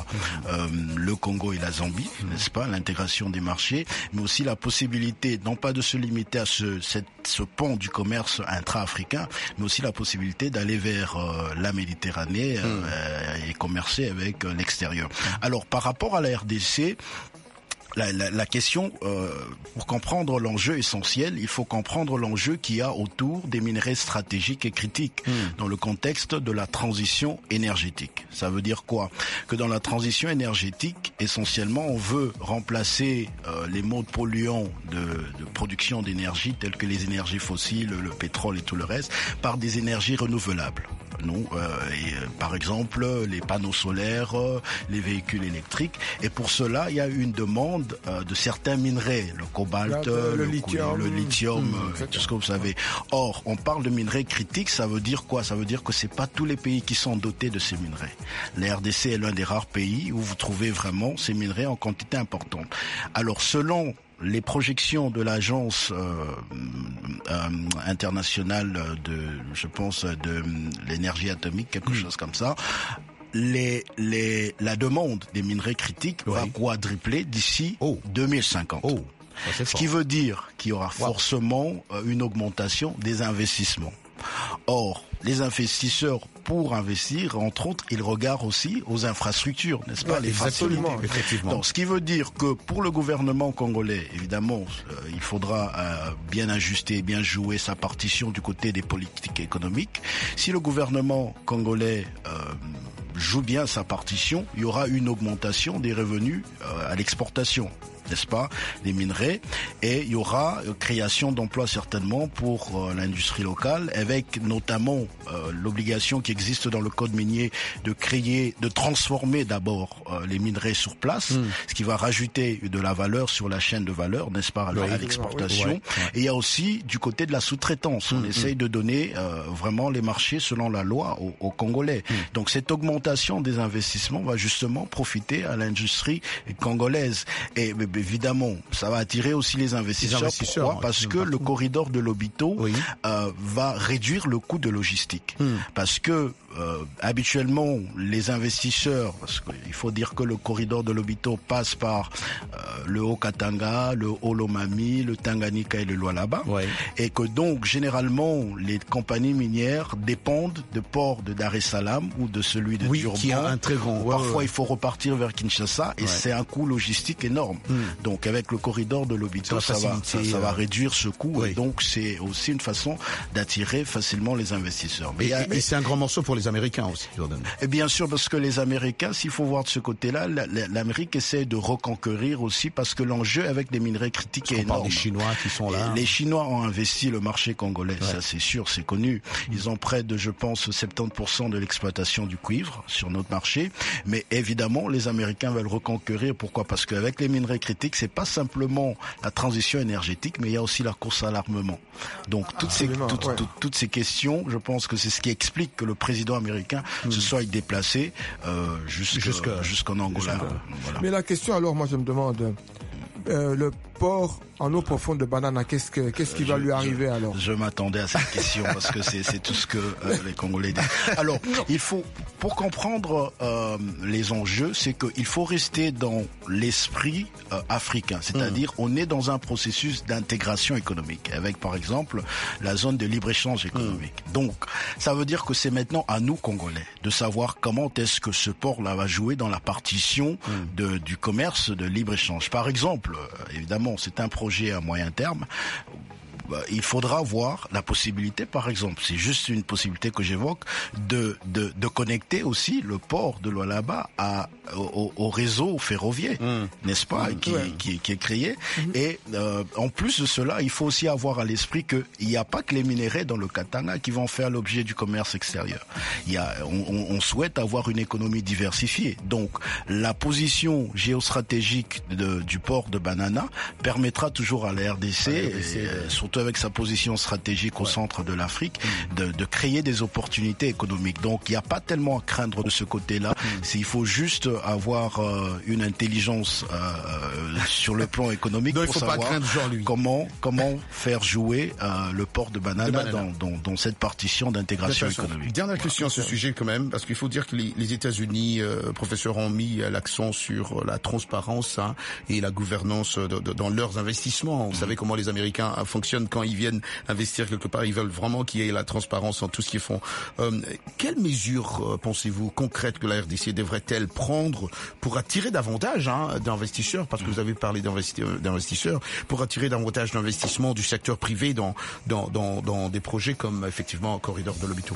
l'Angola, euh, le Congo et la Zambie, n'est-ce pas, l'intégration des marchés, mais aussi la possibilité, non pas de se limiter à ce, cette, ce pont du commerce intra-africain, mais aussi la possibilité d'aller vers euh, la Méditerranée euh, mmh. et commercer avec euh, l'extérieur. Alors, par rapport à la R D C, La, la, la question, euh, pour comprendre l'enjeu essentiel, il faut comprendre l'enjeu qu'il y a autour des minerais stratégiques et critiques mmh. dans le contexte de la transition énergétique. Ça veut dire quoi? Que dans la transition énergétique, essentiellement, on veut remplacer euh, les modes polluants de, de production d'énergie, tels que les énergies fossiles, le pétrole et tout le reste, par des énergies renouvelables. Non, euh, et, euh, par exemple, les panneaux solaires, euh, les véhicules électriques. Et pour cela, il y a une demande euh, de certains minerais, le cobalt, le, le, le lithium, le lithium mmh, euh, tout ce que vous savez. Or, on parle de minerais critiques, ça veut dire quoi? Ça veut dire que c'est pas tous les pays qui sont dotés de ces minerais. La R D C est l'un des rares pays où vous trouvez vraiment ces minerais en quantité importante. Alors, selon les projections de l'agence euh, euh, internationale de, je pense, de l'énergie atomique, quelque mmh. chose comme ça, les, les, la demande des minerais critiques oui. va quadrupler d'ici oh. deux mille cinquante. Oh. Ça, ce qui veut dire qu'il y aura wow. forcément euh, une augmentation des investissements. Or, les investisseurs, pour investir, entre autres, ils regardent aussi aux infrastructures, n'est-ce pas, ouais, les facilités. Effectivement. Donc, ce qui veut dire que pour le gouvernement congolais, évidemment, euh, il faudra euh, bien ajuster, bien jouer sa partition du côté des politiques économiques. Si le gouvernement congolais euh, joue bien sa partition, il y aura une augmentation des revenus euh, à l'exportation, n'est-ce pas, des minerais, et il y aura euh, création d'emplois certainement pour euh, l'industrie locale, avec notamment euh, l'obligation qui existe dans le code minier de créer, de transformer d'abord euh, les minerais sur place, mmh. ce qui va rajouter de la valeur sur la chaîne de valeur, n'est-ce pas, oui, à l'exportation. Oui, oui. Et il y a aussi du côté de la sous-traitance, mmh, on mmh. essaye de donner euh, vraiment les marchés selon la loi aux, aux Congolais. Mmh. Donc cette augmentation des investissements va justement profiter à l'industrie congolaise. Et évidemment, ça va attirer aussi les investisseurs. Les investisseurs Pourquoi? Parce que le corridor de Lobito oui. euh, va réduire le coût de logistique. Hmm. Parce que euh, habituellement, les investisseurs, parce qu'il faut dire que le corridor de Lobito passe par euh, le Haut-Katanga, le Haut-Lomami, le Tanganyika et le Lualaba, ouais. et que donc généralement les compagnies minières dépendent de ports de Dar es Salaam ou de celui de oui, Durban. Qui a un très grand. Parfois, ouais, il faut repartir vers Kinshasa et ouais. c'est un coût logistique énorme. Hmm. Donc, avec le corridor de Lobito, ça, ça, va, ça, ça va réduire ce coût. Oui. Et donc, c'est aussi une façon d'attirer facilement les investisseurs. Mais et, a, et c'est un grand morceau pour les Américains aussi, Jordan. Et bien sûr, parce que les Américains, s'il faut voir de ce côté-là, l'Amérique essaie de reconquérir aussi parce que l'enjeu avec les minerais critiques est énorme. On parle des Chinois qui sont là. Et les Chinois ont investi le marché congolais, ouais. ça c'est sûr, c'est connu. Ils ont près de, je pense, soixante-dix pour cent de l'exploitation du cuivre sur notre marché. Mais évidemment, les Américains veulent reconquérir. Pourquoi? Parce qu'avec les minerais critiques, c'est pas simplement la transition énergétique, mais il y a aussi la course à l'armement. Donc toutes ah, ces toutes, ouais. toutes, toutes ces questions, je pense que c'est ce qui explique que le président américain mmh. se soit déplacé euh, jusqu'à, jusqu'à, jusqu'en Angola. Jusqu'à... Voilà. Mais la question alors, moi je me demande, euh, le port en eau profonde de Banana, qu'est-ce que qu'est-ce qui euh, va je, lui arriver je, alors? Je m'attendais à cette question parce que c'est c'est tout ce que euh, les Congolais disent. Alors, il faut pour comprendre euh, les enjeux, c'est qu'il faut rester dans l'esprit euh, africain, c'est-à-dire mmh. on est dans un processus d'intégration économique avec par exemple la zone de libre-échange économique. Mmh. Donc, ça veut dire que c'est maintenant à nous Congolais de savoir comment est-ce que ce port-là va jouer dans la partition mmh. de du commerce de libre-échange. Par exemple, euh, évidemment, c'est un projet à moyen terme. Il faudra voir la possibilité, par exemple, c'est juste une possibilité que j'évoque, de, de, de connecter aussi le port de Lualaba à, au, au réseau ferroviaire, mmh. n'est-ce pas, mmh. qui, ouais. qui, qui est créé. Mmh. Et euh, en plus de cela, il faut aussi avoir à l'esprit qu'il n'y a pas que les minerais dans le Katanga qui vont faire l'objet du commerce extérieur. Il y a, on, on souhaite avoir une économie diversifiée. Donc, la position géostratégique de, du port de Banana permettra toujours à la R D C, ah, R D C et, euh, surtout surtout avec sa position stratégique au ouais. centre de l'Afrique, mmh. de, de créer des opportunités économiques. Donc il n'y a pas tellement à craindre de ce côté-là. Mmh. C'est, il faut juste avoir euh, une intelligence euh, sur le plan économique Donc, pour il faut savoir pas craindre Jean-Louis. comment comment faire jouer euh, le port de Banana, de Banana. Dans, dans, dans cette partition d'intégration économique. Dernière question à ce sujet quand même, parce qu'il faut dire que les, les États-Unis, euh, professeurs, ont mis l'accent sur la transparence hein, et la gouvernance de, de, dans leurs investissements. Vous mmh. savez comment les Américains fonctionnent quand ils viennent investir quelque part. Ils veulent vraiment qu'il y ait la transparence en tout ce qu'ils font. Euh, quelles mesures euh, pensez-vous concrètes que la R D C devrait-elle prendre pour attirer davantage hein, d'investisseurs, parce que vous avez parlé d'investi- d'investisseurs, pour attirer davantage d'investissements du secteur privé dans, dans, dans, dans des projets comme effectivement Corridor de Lobito?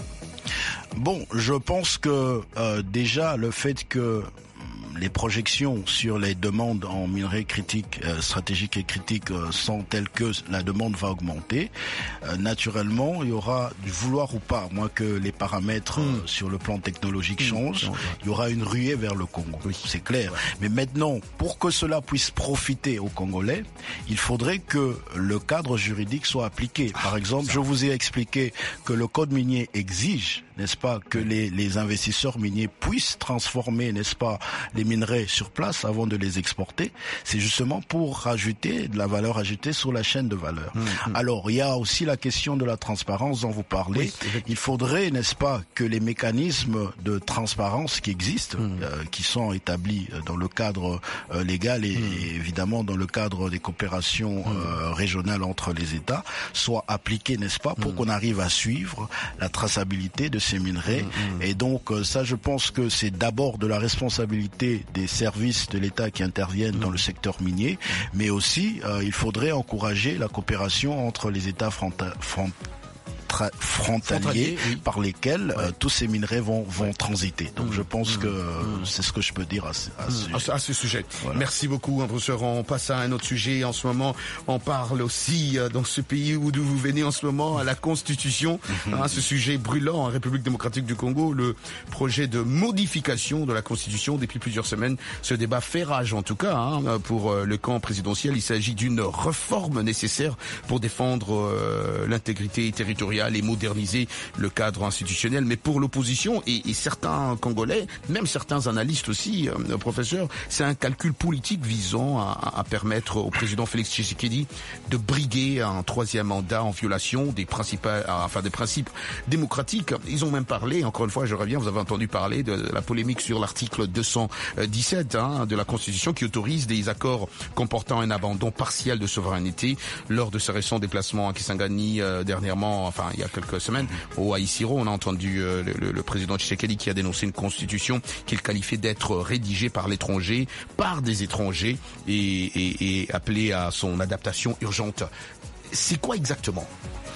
Bon, je pense que euh, déjà le fait que les projections sur les demandes en minerais critiques, euh, stratégiques et critiques euh, sont telles que la demande va augmenter. Euh, naturellement, il y aura, du vouloir ou pas, moins que les paramètres mmh. euh, sur le plan technologique mmh. changent, il y aura une ruée vers le Congo. Oui. C'est clair. Ouais. Mais maintenant, pour que cela puisse profiter aux Congolais, il faudrait que le cadre juridique soit appliqué. Par ah, exemple, je vous ai expliqué que le code minier exige, n'est-ce pas, que les, les investisseurs miniers puissent transformer, n'est-ce pas, les minerais sur place avant de les exporter. C'est justement pour rajouter de la valeur ajoutée sur la chaîne de valeur. Mmh, mmh. Alors, il y a aussi la question de la transparence dont vous parlez. Oui, il faudrait, n'est-ce pas, que les mécanismes de transparence qui existent, mmh. euh, qui sont établis dans le cadre euh, légal et, mmh. et évidemment dans le cadre des coopérations mmh. euh, régionales entre les États, soient appliqués, n'est-ce pas, pour mmh. qu'on arrive à suivre la traçabilité de ces minerais. Mmh. Et donc, euh, ça, je pense que c'est d'abord de la responsabilité des services de l'État qui interviennent mmh. dans le secteur minier, mais aussi euh, il faudrait encourager la coopération entre les États fronta- front- tra- frontaliers, frontaliers oui. par lesquels ouais. euh, tous ces minerais vont, vont transiter. Donc mmh. je pense mmh. que euh, mmh. c'est ce que je peux dire à, ce, à, ce, mmh. sujet. à ce sujet. Voilà. Merci beaucoup, professeur. On passe à un autre sujet. En ce moment, on parle aussi euh, dans ce pays où d'où vous venez en ce moment, à la Constitution. Mmh. Hein, ce sujet brûlant en République démocratique du Congo, le projet de modification de la Constitution. Depuis plusieurs semaines, ce débat fait rage en tout cas hein, pour euh, le camp présidentiel. Il s'agit d'une réforme nécessaire pour défendre euh, l'intégrité territoriale et moderniser le cadre institutionnel. Mais pour l'opposition et, et certains Congolais, même certains analystes aussi, euh, professeur, c'est un calcul politique visant à, à permettre au président Félix Tshisekedi de briguer un troisième mandat en violation des principes, enfin des principes démocratiques. Ils ont même parlé, encore une fois, je reviens, vous avez entendu parler de la polémique sur l'article deux cent dix-sept hein, de la Constitution qui autorise des accords comportant un abandon partiel de souveraineté. Lors de ce récent déplacement à Kisangani euh, dernièrement, enfin il y a quelques semaines, au Haïsiro, on a entendu euh, le, le président Tshisekedi qui a dénoncé une constitution qu'il qualifiait d'être rédigée par l'étranger, par des étrangers et, et, et appelé à son adaptation urgente. C'est quoi exactement ?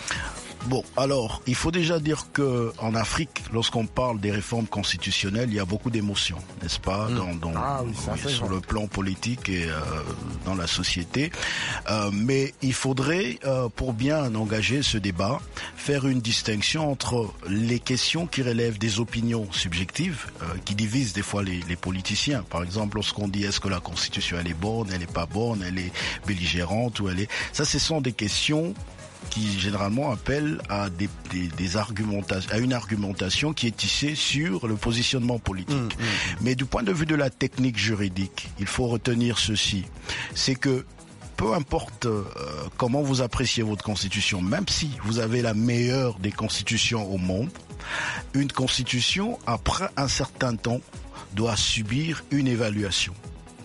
Bon, alors, il faut déjà dire que en Afrique, lorsqu'on parle des réformes constitutionnelles, il y a beaucoup d'émotions, n'est-ce pas, mmh. dans, dans, ah, oui, ça, oui, sur vrai. le plan politique et euh, dans la société. Euh, mais il faudrait, euh, pour bien engager ce débat, faire une distinction entre les questions qui relèvent des opinions subjectives, euh, qui divisent des fois les, les politiciens. Par exemple, lorsqu'on dit est-ce que la Constitution elle est bonne, elle est pas bonne, elle est belligérante ou elle est... Ça, ce sont des questions qui généralement appellent à des, des, des argumentations, à une argumentation qui est tissée sur le positionnement politique. Mmh, mmh. Mais du point de vue de la technique juridique, il faut retenir ceci, c'est que peu importe euh, comment vous appréciez votre constitution, même si vous avez la meilleure des constitutions au monde, une constitution, après un certain temps, doit subir une évaluation. Pourquoi ?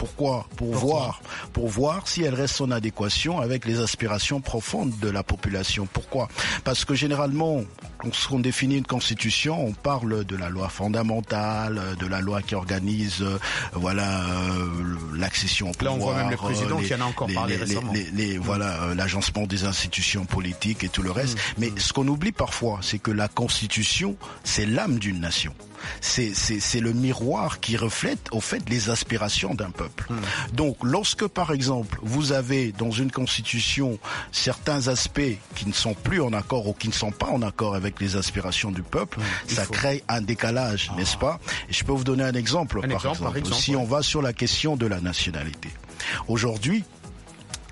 Pour Pourquoi voir, pour voir si elle reste en adéquation avec les aspirations profondes de la population. Pourquoi ? Parce que généralement, lorsqu'on définit une constitution, on parle de la loi fondamentale, de la loi qui organise, euh, voilà, euh, l'accession au pouvoir. Là, on voit même le président les, qui en a encore les, parlé les, récemment. Les, les, les, mmh. Voilà, euh, l'agencement des institutions politiques et tout le reste. Mmh. Mais mmh. ce qu'on oublie parfois, c'est que la constitution, c'est l'âme d'une nation. C'est, c'est, c'est le miroir qui reflète, au fait, les aspirations d'un peuple. Mmh. Donc, lorsque, par exemple, vous avez dans une constitution certains aspects qui ne sont plus en accord ou qui ne sont pas en accord avec les aspirations du peuple, mmh, ça faut. crée un décalage, ah. n'est-ce pas ? Et je peux vous donner un exemple, un par, exemple, exemple. par exemple. Si ouais. on va sur la question de la nationalité. Aujourd'hui,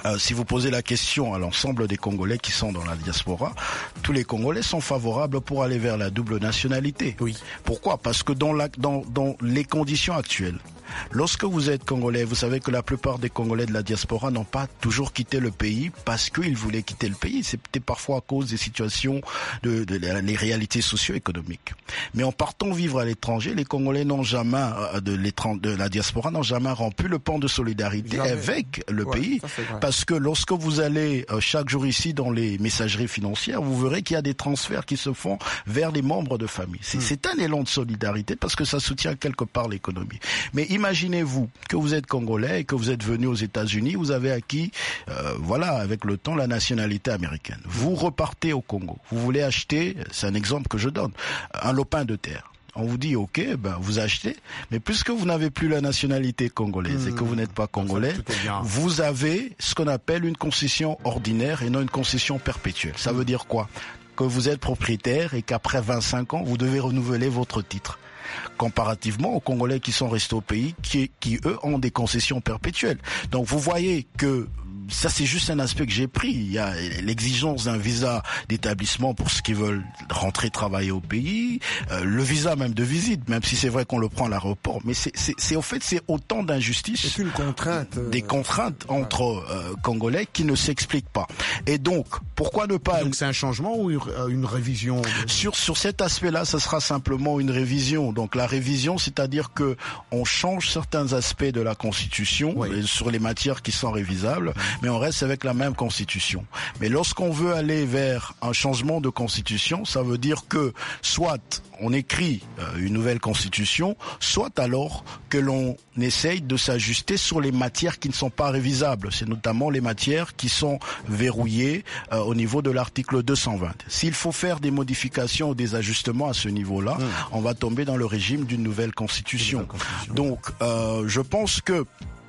Euh, si vous posez la question à l'ensemble des Congolais qui sont dans la diaspora, tous les Congolais sont favorables pour aller vers la double nationalité. Oui. Pourquoi ? Parce que dans, la, dans, dans les conditions actuelles, lorsque vous êtes Congolais, vous savez que la plupart des Congolais de la diaspora n'ont pas toujours quitté le pays parce qu'ils voulaient quitter le pays. C'était parfois à cause des situations, de, de, de les réalités socio-économiques. Mais en partant vivre à l'étranger, les Congolais n'ont jamais, de, de la diaspora, n'ont jamais rompu le pont de solidarité jamais. avec le ouais, pays. Parce que lorsque vous allez euh, chaque jour ici dans les messageries financières, vous verrez qu'il y a des transferts qui se font vers les membres de famille. C'est, mmh. c'est un élan de solidarité parce que ça soutient quelque part l'économie. Mais imaginez-vous que vous êtes Congolais et que vous êtes venu aux États-Unis, vous avez acquis, euh, voilà, avec le temps, la nationalité américaine. Vous repartez au Congo. Vous voulez acheter, c'est un exemple que je donne, un lopin de terre. On vous dit, ok, ben, vous achetez, mais puisque vous n'avez plus la nationalité congolaise mmh. et que vous n'êtes pas congolais, vous avez ce qu'on appelle une concession ordinaire et non une concession perpétuelle. Ça mmh. veut dire quoi ? Que vous êtes propriétaire et qu'après vingt-cinq ans, vous devez renouveler votre titre. Comparativement aux Congolais qui sont restés au pays, qui, qui eux ont des concessions perpétuelles. Donc vous voyez que ça c'est juste un aspect que j'ai pris. Il y a l'exigence d'un visa d'établissement pour ceux qui veulent rentrer travailler au pays, euh, le visa même de visite, même si c'est vrai qu'on le prend à l'aéroport, mais c'est, c'est, c'est au fait c'est autant d'injustices. C'est une contrainte. Euh... Des contraintes entre euh, Congolais qui ne s'expliquent pas. Et donc pourquoi ne pas. Donc c'est un changement ou une révision de... Sur sur cet aspect-là, ça sera simplement une révision. Donc la révision, c'est-à-dire que on change certains aspects de la Constitution oui. sur les matières qui sont révisables. Mais on reste avec la même constitution. Mais lorsqu'on veut aller vers un changement de constitution, ça veut dire que soit on écrit une nouvelle constitution, soit alors que l'on essaye de s'ajuster sur les matières qui ne sont pas révisables. C'est notamment les matières qui sont verrouillées euh, au niveau de l'article deux cent vingt. S'il faut faire des modifications ou des ajustements à ce niveau-là, mmh. on va tomber dans le régime d'une nouvelle constitution. Nouvelle constitution. Donc, euh, je pense que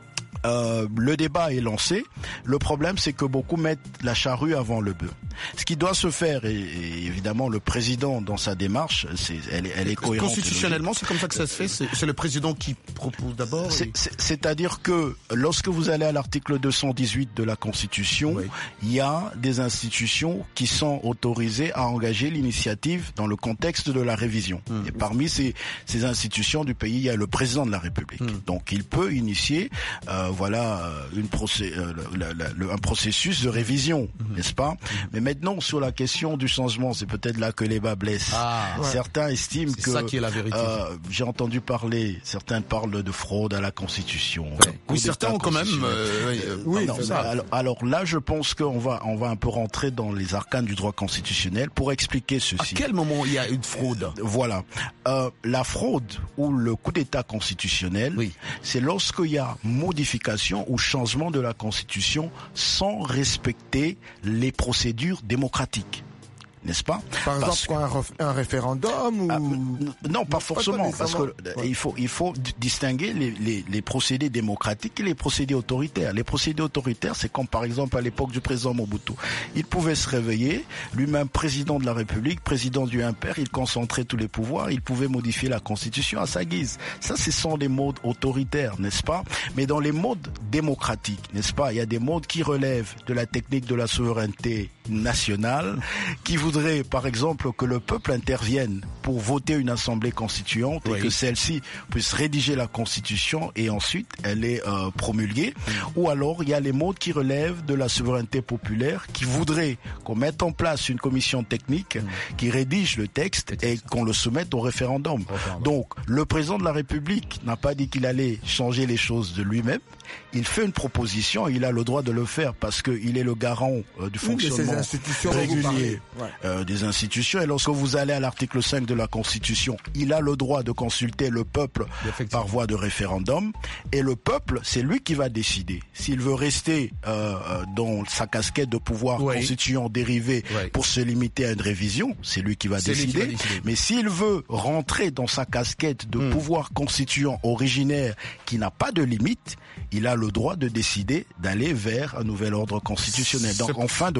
Euh, le débat est lancé. Le problème, c'est que beaucoup mettent la charrue avant le bœuf. Ce qui doit se faire, et, et évidemment, le président, dans sa démarche, c'est, elle, elle est cohérente. Constitutionnellement, c'est comme ça que ça se fait. C'est, c'est le président qui propose d'abord. C'est, et... c'est, c'est-à-dire que lorsque vous allez à l'article deux cent dix-huit de la Constitution, oui. il y a des institutions qui sont autorisées à engager l'initiative dans le contexte de la révision. Mmh. Et parmi ces, ces institutions du pays, il y a le président de la République. Mmh. Donc, il peut initier. Euh, Voilà une procé- euh, la, la, la, un processus de révision, mmh. n'est-ce pas ? mmh. Mais maintenant, sur la question du changement, c'est peut-être là que les bas blessent. Ah, ouais. Certains estiment c'est que... ça qui est la vérité. Euh, j'ai entendu parler, certains parlent de fraude à la Constitution. Ouais. Oui, certains ont quand même... Euh, euh, oui, non, ça. Alors, alors là, je pense qu'on va, on va un peu rentrer dans les arcanes du droit constitutionnel pour expliquer ceci. À quel moment il y a une fraude ? Voilà. Euh, la fraude ou le coup d'État constitutionnel, oui. c'est lorsqu'il y a modification ou changement de la Constitution sans respecter les procédures démocratiques. N'est-ce pas ? Par exemple, quoi, un, ref, un référendum ou... ah, Non, pas forcément, pas parce que ouais. il faut il faut distinguer les, les, les procédés démocratiques et les procédés autoritaires. Les procédés autoritaires, c'est comme par exemple à l'époque du président Mobutu. Il pouvait se réveiller, lui-même président de la République, président du Impair, il concentrait tous les pouvoirs, il pouvait modifier la Constitution à sa guise. Ça, ce sont des modes autoritaires, n'est-ce pas ? Mais dans les modes démocratiques, n'est-ce pas ? Il y a des modes qui relèvent de la technique de la souveraineté nationale, qui voudrait, par exemple, que le peuple intervienne pour voter une assemblée constituante oui. et que celle-ci puisse rédiger la constitution et ensuite elle est euh, promulguée. Mmh. Ou alors, il y a les modes qui relèvent de la souveraineté populaire qui voudraient qu'on mette en place une commission technique mmh. qui rédige le texte et qu'on le soumette au référendum. référendum. Donc, le président de la République n'a pas dit qu'il allait changer les choses de lui-même. Il fait une proposition et il a le droit de le faire parce qu'il est le garant euh, du fonctionnement institutions régulier ouais. euh, des institutions. Et lorsque vous allez à l'article cinq de la Constitution, il a le droit de consulter le peuple par voie de référendum. Et le peuple, c'est lui qui va décider. S'il veut rester euh, dans sa casquette de pouvoir oui. constituant dérivé oui. pour se limiter à une révision, c'est lui qui va, décider. Qui va décider. Mais s'il veut rentrer dans sa casquette de mmh. pouvoir constituant originaire qui n'a pas de limite, il a le droit de décider d'aller vers un nouvel ordre constitutionnel. Donc, en fin de compte,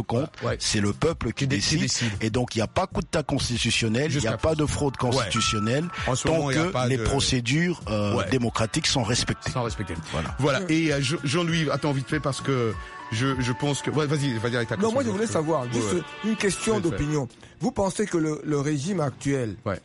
Ouais. C'est le peuple qui, qui décide. décide. Et donc, il n'y a pas coup d'État constitutionnel, il n'y a pas de fraude constitutionnelle, ouais. tant moment, que les de... procédures euh, ouais. démocratiques sont respectées. Sont respectées. Voilà. Voilà. Et euh, Jean-Louis, attends vite fait parce que je, je pense que... Ouais, vas-y, vas-y avec ta question. Non, moi, je voulais savoir, juste ouais, ouais. une question d'opinion. Fait. Vous pensez que le, le régime actuel ouais.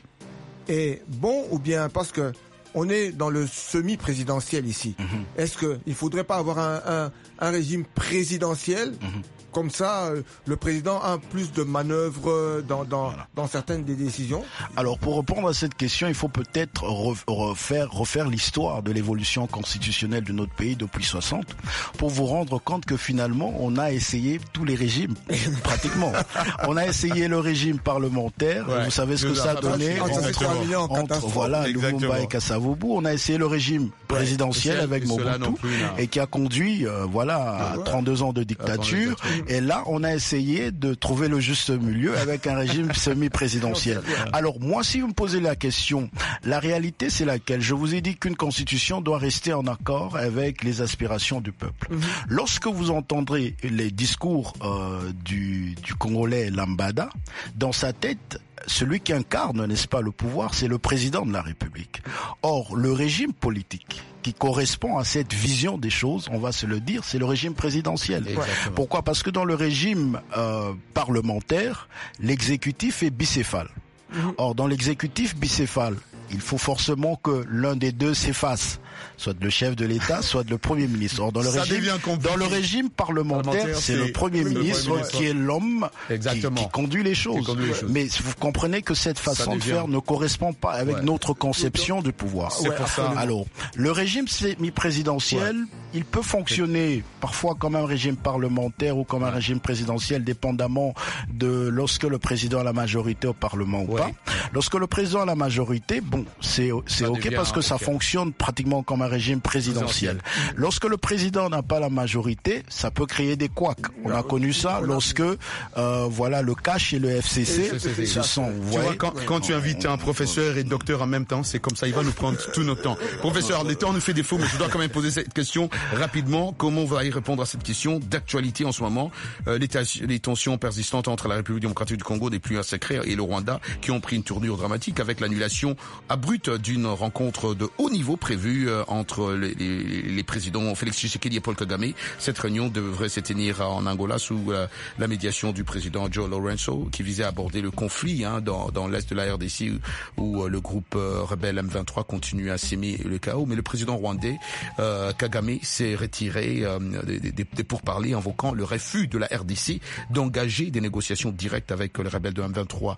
est bon ou bien parce que on est dans le semi-présidentiel ici. Mm-hmm. Est-ce qu'il ne faudrait pas avoir un, un, un régime présidentiel mm-hmm. Comme ça, le président a plus de manœuvres dans, dans, voilà. dans certaines des décisions. Alors, pour répondre à cette question, il faut peut-être refaire, refaire l'histoire de l'évolution constitutionnelle de notre pays depuis soixante pour vous rendre compte que finalement, on a essayé tous les régimes, pratiquement. On a essayé le régime parlementaire. Ouais. Vous savez ce que ça a donné entre, entre voilà, Lumumba et Kasavubu. On a essayé le régime présidentiel ouais. avec Mobutu plus, et qui a conduit euh, voilà, ouais. à trente-deux ans de dictature. Et là, on a essayé de trouver le juste milieu avec un régime semi-présidentiel. Alors moi, si vous me posez la question, la réalité c'est laquelle? Je vous ai dit qu'une constitution doit rester en accord avec les aspirations du peuple. Mm-hmm. Lorsque vous entendrez les discours euh, du, du Congolais Lambada, dans sa tête, celui qui incarne, n'est-ce pas, le pouvoir, c'est le président de la République. Or, le régime politique qui correspond à cette vision des choses, on va se le dire, c'est le régime présidentiel. Exactement. Pourquoi? Parce que dans le régime euh, parlementaire, l'exécutif est bicéphale. Mmh. Or, dans l'exécutif bicéphale, il faut forcément que l'un des deux s'efface, soit le chef de l'État, soit le Premier ministre. Or, dans le, régime, dans le régime parlementaire, parlementaire c'est, c'est le Premier le ministre premier qui est l'homme qui, qui conduit les choses. Conduit les choses. Mais vous comprenez que cette façon de faire ne correspond pas avec ouais. notre conception du pouvoir. C'est ouais, pour ça. Alors, le régime semi-présidentiel, ouais. il peut fonctionner parfois comme un régime parlementaire ou comme un régime présidentiel, dépendamment de lorsque le président a la majorité au Parlement ou ouais. pas. Lorsque le président a la majorité, bon, c'est c'est ça ok devient, parce que okay. ça fonctionne pratiquement comme un régime présidentiel. présidentiel. Lorsque le président n'a pas la majorité, ça peut créer des couacs. On a connu ça lorsque euh, voilà le C A C et le F C C se sont. Tu vois, quand, quand tu invites un professeur et un docteur en même temps, c'est comme ça, il va nous prendre tout notre temps. Professeur, le temps nous fait défaut, mais je dois quand même poser cette question rapidement. Comment on va y répondre à cette question d'actualité en ce moment? euh, les, les tensions persistantes entre la République démocratique du Congo, des plus massacrés, et le Rwanda, qui ont pris une tournure dramatique avec l'annulation abrupte d'une rencontre de haut niveau prévue euh, entre les, les, les présidents Félix Tshisekedi et Paul Kagame. Cette réunion devrait se tenir en Angola sous euh, la médiation du président Joe Lorenzo, qui visait à aborder le conflit hein, dans, dans l'est de la R D C où, où euh, le groupe euh, rebelle M vingt-trois continue à s'aimer le chaos. Mais le président rwandais euh, Kagame s'est retiré euh, des, des, des pourparlers, invoquant le refus de la R D C d'engager des négociations directes avec les rebelles de M vingt-trois.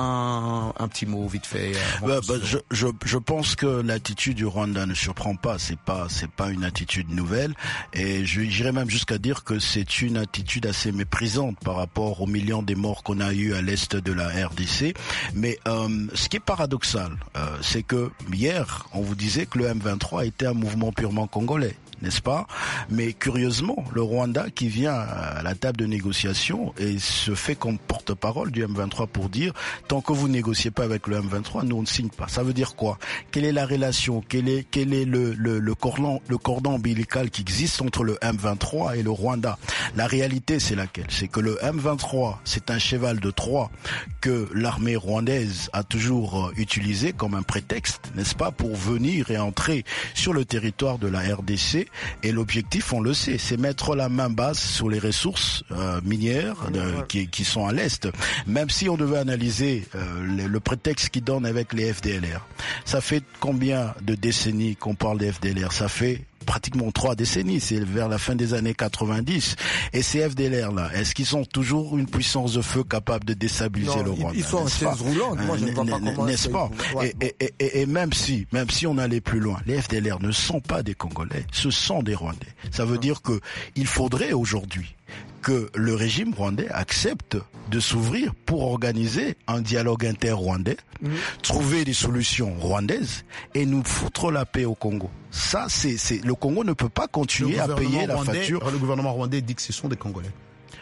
Un, un petit mot vite fait. Euh, bah, bah, je, je, je pense que l'attitude du Rwanda ne surprend pas. C'est pas, c'est pas une attitude nouvelle. Et je, j'irais même jusqu'à dire que c'est une attitude assez méprisante par rapport aux millions des morts qu'on a eu à l'est de la R D C. Mais euh, ce qui est paradoxal, euh, c'est que hier, on vous disait que le M vingt-trois était un mouvement purement congolais, n'est-ce pas? Mais curieusement, le Rwanda qui vient à la table de négociation et se fait comme porte-parole du M vingt-trois pour dire tant que vous négociez pas avec le M vingt-trois, nous on ne signe pas. Ça veut dire quoi? Quelle est la relation? Quel est quel est le le, le cordon le cordon ombilical qui existe entre le M vingt-trois et le Rwanda? La réalité c'est laquelle? C'est que le M vingt-trois, c'est un cheval de Troie que l'armée rwandaise a toujours utilisé comme un prétexte, n'est-ce pas, pour venir et entrer sur le territoire de la R D C. Et l'objectif, on le sait, c'est mettre la main basse sur les ressources euh, minières euh, qui, qui sont à l'est. Même si on devait analyser euh, le, le prétexte qu'ils donnent avec les F D L R. Ça fait combien de décennies qu'on parle des F D L R? Ça fait pratiquement trois décennies, c'est vers la fin des années quatre-vingt-dix. Et ces F D L R là, est-ce qu'ils sont toujours une puissance de feu capable de déstabiliser non, le Rwanda? Ils sont en chaise roulante, moi je ne vois pas comment n'est-ce pas? Et, et, et, et, et même si, même si on allait plus loin, les F D L R ne sont pas des Congolais, ce sont des Rwandais. Ça veut dire que il faudrait aujourd'hui que le régime rwandais accepte de s'ouvrir pour organiser un dialogue inter-rwandais, mmh. trouver des solutions rwandaises et nous foutre la paix au Congo. Ça, c'est, c'est le Congo ne peut pas continuer à payer la facture. Le gouvernement rwandais dit que ce sont des Congolais.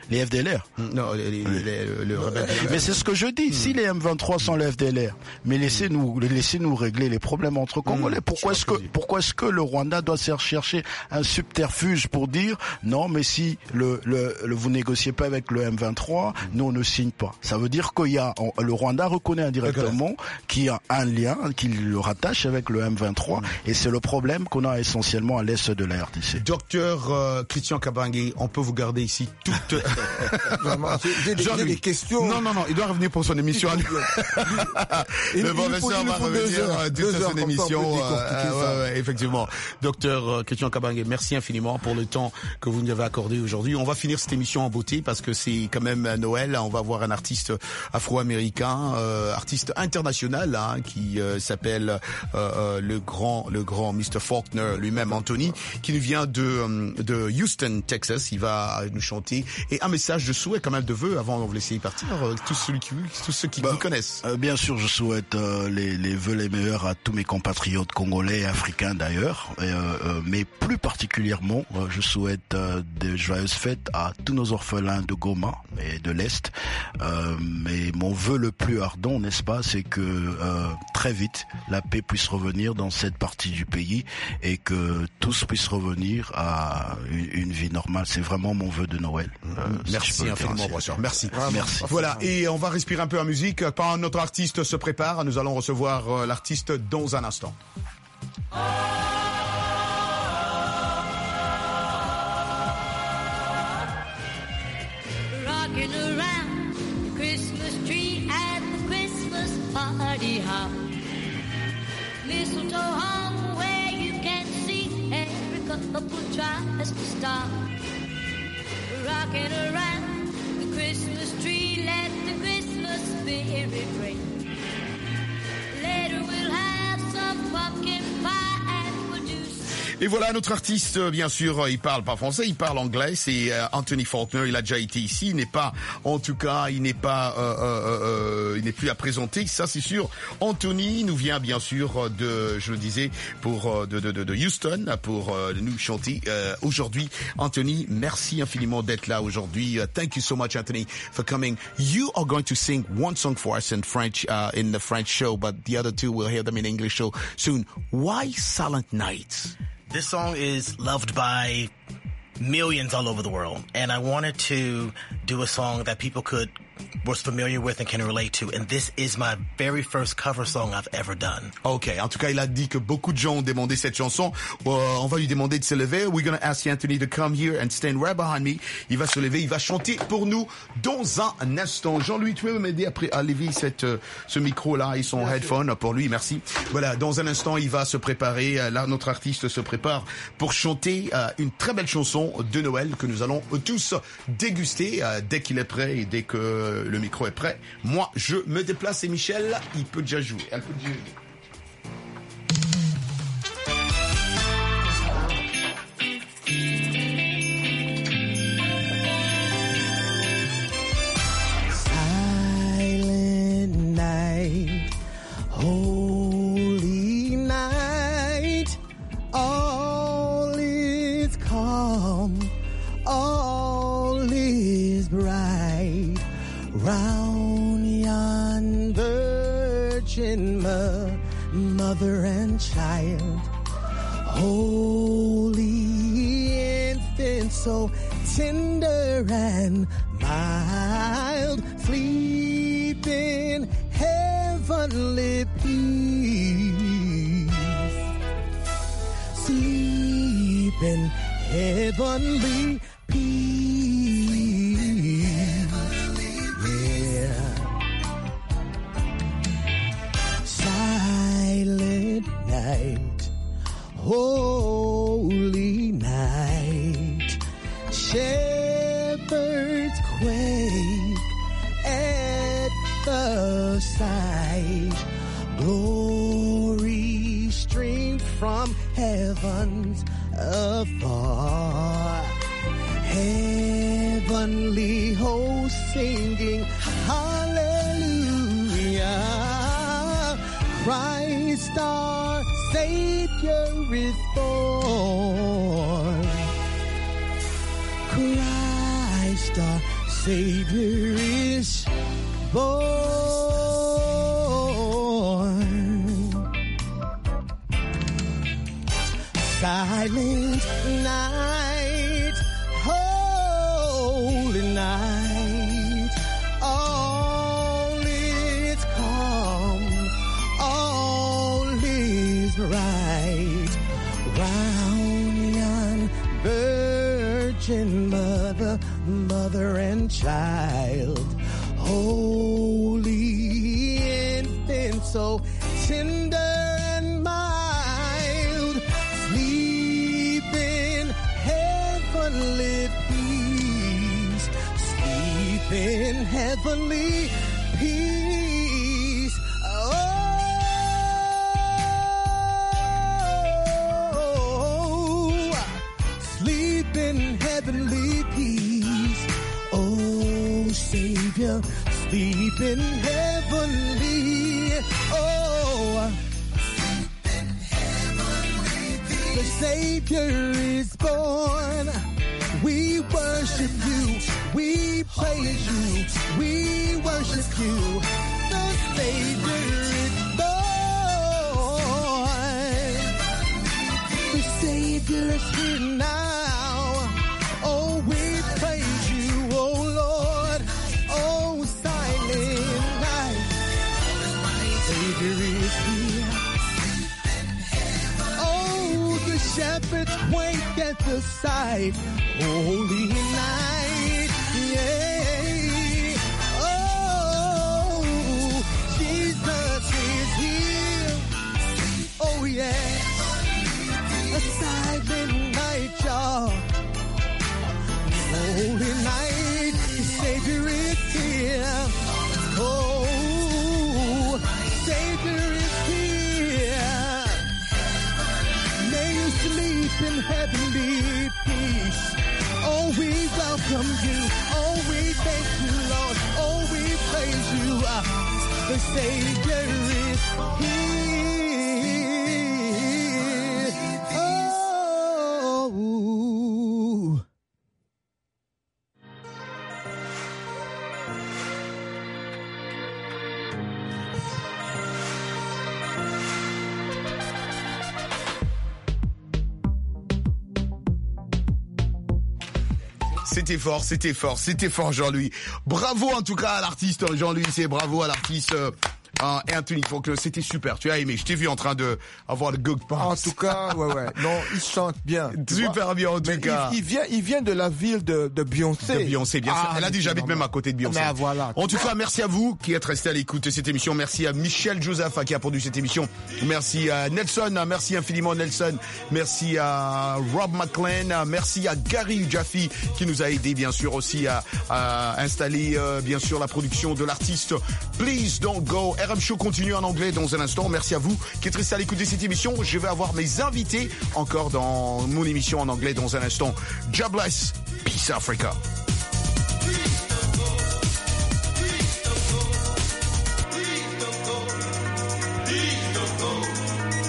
Les F D L R. Non, les, les, les, le, le rebelle. Mais c'est ce que je dis. Si les M vingt-trois sont les F D L R, mais laissez-nous, laissez-nous régler les problèmes entre Congolais. Mmh, pourquoi est-ce que, pourquoi est-ce que le Rwanda doit chercher un subterfuge pour dire non, mais si le, le, le vous négociez pas avec le M vingt-trois, mmh. nous on ne signe pas. Ça veut dire qu'il y a, on, le Rwanda reconnaît indirectement qu'il y a un lien qui le rattache avec le M vingt-trois, mmh. et c'est le problème qu'on a essentiellement à l'est de la R D C. Docteur euh, Christian Kabange, on peut vous garder ici toute. Vraiment, j'ai des, des questions. Non, non, non, il doit revenir pour son émission. Il, le professeur va revenir toute son émission. Euh, ouais, ouais, effectivement. Docteur euh, Christian Kabange, merci infiniment pour le temps que vous nous avez accordé aujourd'hui. On va finir cette émission en beauté parce que c'est quand même Noël. On va voir un artiste afro-américain, euh, artiste international, hein, qui euh, s'appelle euh, euh, le grand, le grand mister Faulkner lui-même, Anthony, qui nous vient de de Houston, Texas. Il va nous chanter et un message de souhait, quand même, de vœux avant de vous laisser partir. Euh, tous ceux qui, tous ceux qui bah, vous connaissent. Euh, bien sûr, je souhaite euh, les, les vœux les meilleurs à tous mes compatriotes congolais et africains d'ailleurs, et, euh, euh, mais plus particulièrement, euh, je souhaite euh, de joyeuses fêtes à tous nos orphelins de Goma et de l'Est. Euh, mais mon vœu le plus ardent, n'est-ce pas, c'est que euh, très vite la paix puisse revenir dans cette partie du pays et que tous puissent revenir à une, une vie normale. C'est vraiment mon vœu de Noël. Euh, Merci si infiniment, professeur. Merci. Ah, merci. Voilà, et on va respirer un peu en musique. Pendant notre artiste se prépare, nous allons recevoir euh, l'artiste dans un instant. Rocking around the Christmas tree at the Christmas party hop. Mistletoe hung where you can see every couple tries to stop. Rocking around the Christmas tree, let the Christmas spirit ring. Later we'll have some pumpkin pie and we'll do some. Et voilà notre artiste, bien sûr, il parle pas français, il parle anglais, c'est euh, Anthony Faulkner, il a déjà été ici, il n'est pas, en tout cas, il n'est pas, euh, euh, euh, il n'est plus à présenter, ça c'est sûr. Anthony nous vient bien sûr de, je le disais, pour de, de, de Houston, pour euh, nous chanter euh, aujourd'hui. Anthony, merci infiniment d'être là aujourd'hui. Uh, thank you so much, Anthony, for coming. You are going to sing one song for us in French, uh, in the French show, but the other two we'll hear them in English show soon. Why Silent Night? This song is loved by millions all over the world, and I wanted to do a song that people could was familiar with and can relate to, and this is my very first cover song I've ever done. Ok, en tout cas, il a dit que beaucoup de gens ont demandé cette chanson. Uh, on va lui demander de se lever. We're going to ask Anthony to come here and stand right behind me. Il va se lever, il va chanter pour nous dans un instant. Jean-Louis, tu peux m'aider après à lever cette, euh, ce micro-là et son Merci. headphone pour lui, merci. Voilà, dans un instant, il va se préparer. Là, notre artiste se prépare pour chanter euh, une très belle chanson de Noël que nous allons tous déguster euh, dès qu'il est prêt et dès que le micro est prêt. Moi, je me déplace et Michel, il peut déjà jouer. Elle peut déjà jouer. Silent night, holy night, all is calm, all is bright. Round yon virgin mo- mother and child, holy infant, so tender and mild, sleep in heavenly peace, sleep in heavenly peace. Night, holy night, shepherds quake at the sight, glory streamed from heavens afar, heavenly hosts singing hallelujah, Christ our Savior is born. Christ Christ our Savior is born. Silent night, holy night, all is calm, all is bright, round yon virgin mother, mother and child, holy infant, so tender and mild, sleep in heavenly peace, sleep in heavenly peace. Oh, sleep in heavenly peace. Oh, Savior, sleep in heavenly. Oh, the Savior is born. We worship you. We praise you. We worship you. The Savior is born. The Savior is here now. Oh, we praise you, oh Lord. Oh, silent night. Savior is here. Oh, the shepherds quake at the sight. Holy night, yeah. Oh, Jesus is here. Oh, yeah. A silent night, y'all. Holy night, the Savior is here. Oh, Savior is here. May you sleep in heavenly peace. Oh, we welcome you. Oh, we thank you, Lord. Oh, we praise you. Uh, the Savior is here. Oh. C'était fort, c'était fort, c'était fort Jean-Louis. Bravo en tout cas à l'artiste Jean-Louis, c'est bravo à l'artiste euh, hein, Anthony Faulkner, c'était super, tu as aimé, je t'ai vu en train de avoir le good pass. En tout cas, ouais, ouais, non, il chante bien. Super bien en tout Mais cas. Il, il vient, il vient de la ville de, de Beyoncé. De Beyoncé, bien sûr. Ah, Elle a dit j'habite même à côté de Beyoncé. Mais voilà. En tout cas, merci à vous qui êtes restés à l'écoute de cette émission. Merci à Michel Joseph qui a produit cette émission. Merci à Nelson, merci infiniment Nelson. Merci à Rob McLean, merci à Gary Jaffe qui nous a aidé bien sûr aussi à, à installer euh, bien sûr la production de l'artiste Please Don't Go. R M Show continue en anglais dans un instant. Merci à vous qui êtes restés à l'écoute de cette émission. Je vais avoir mes invités encore dans mon émission en anglais dans un instant. God bless. Peace Africa.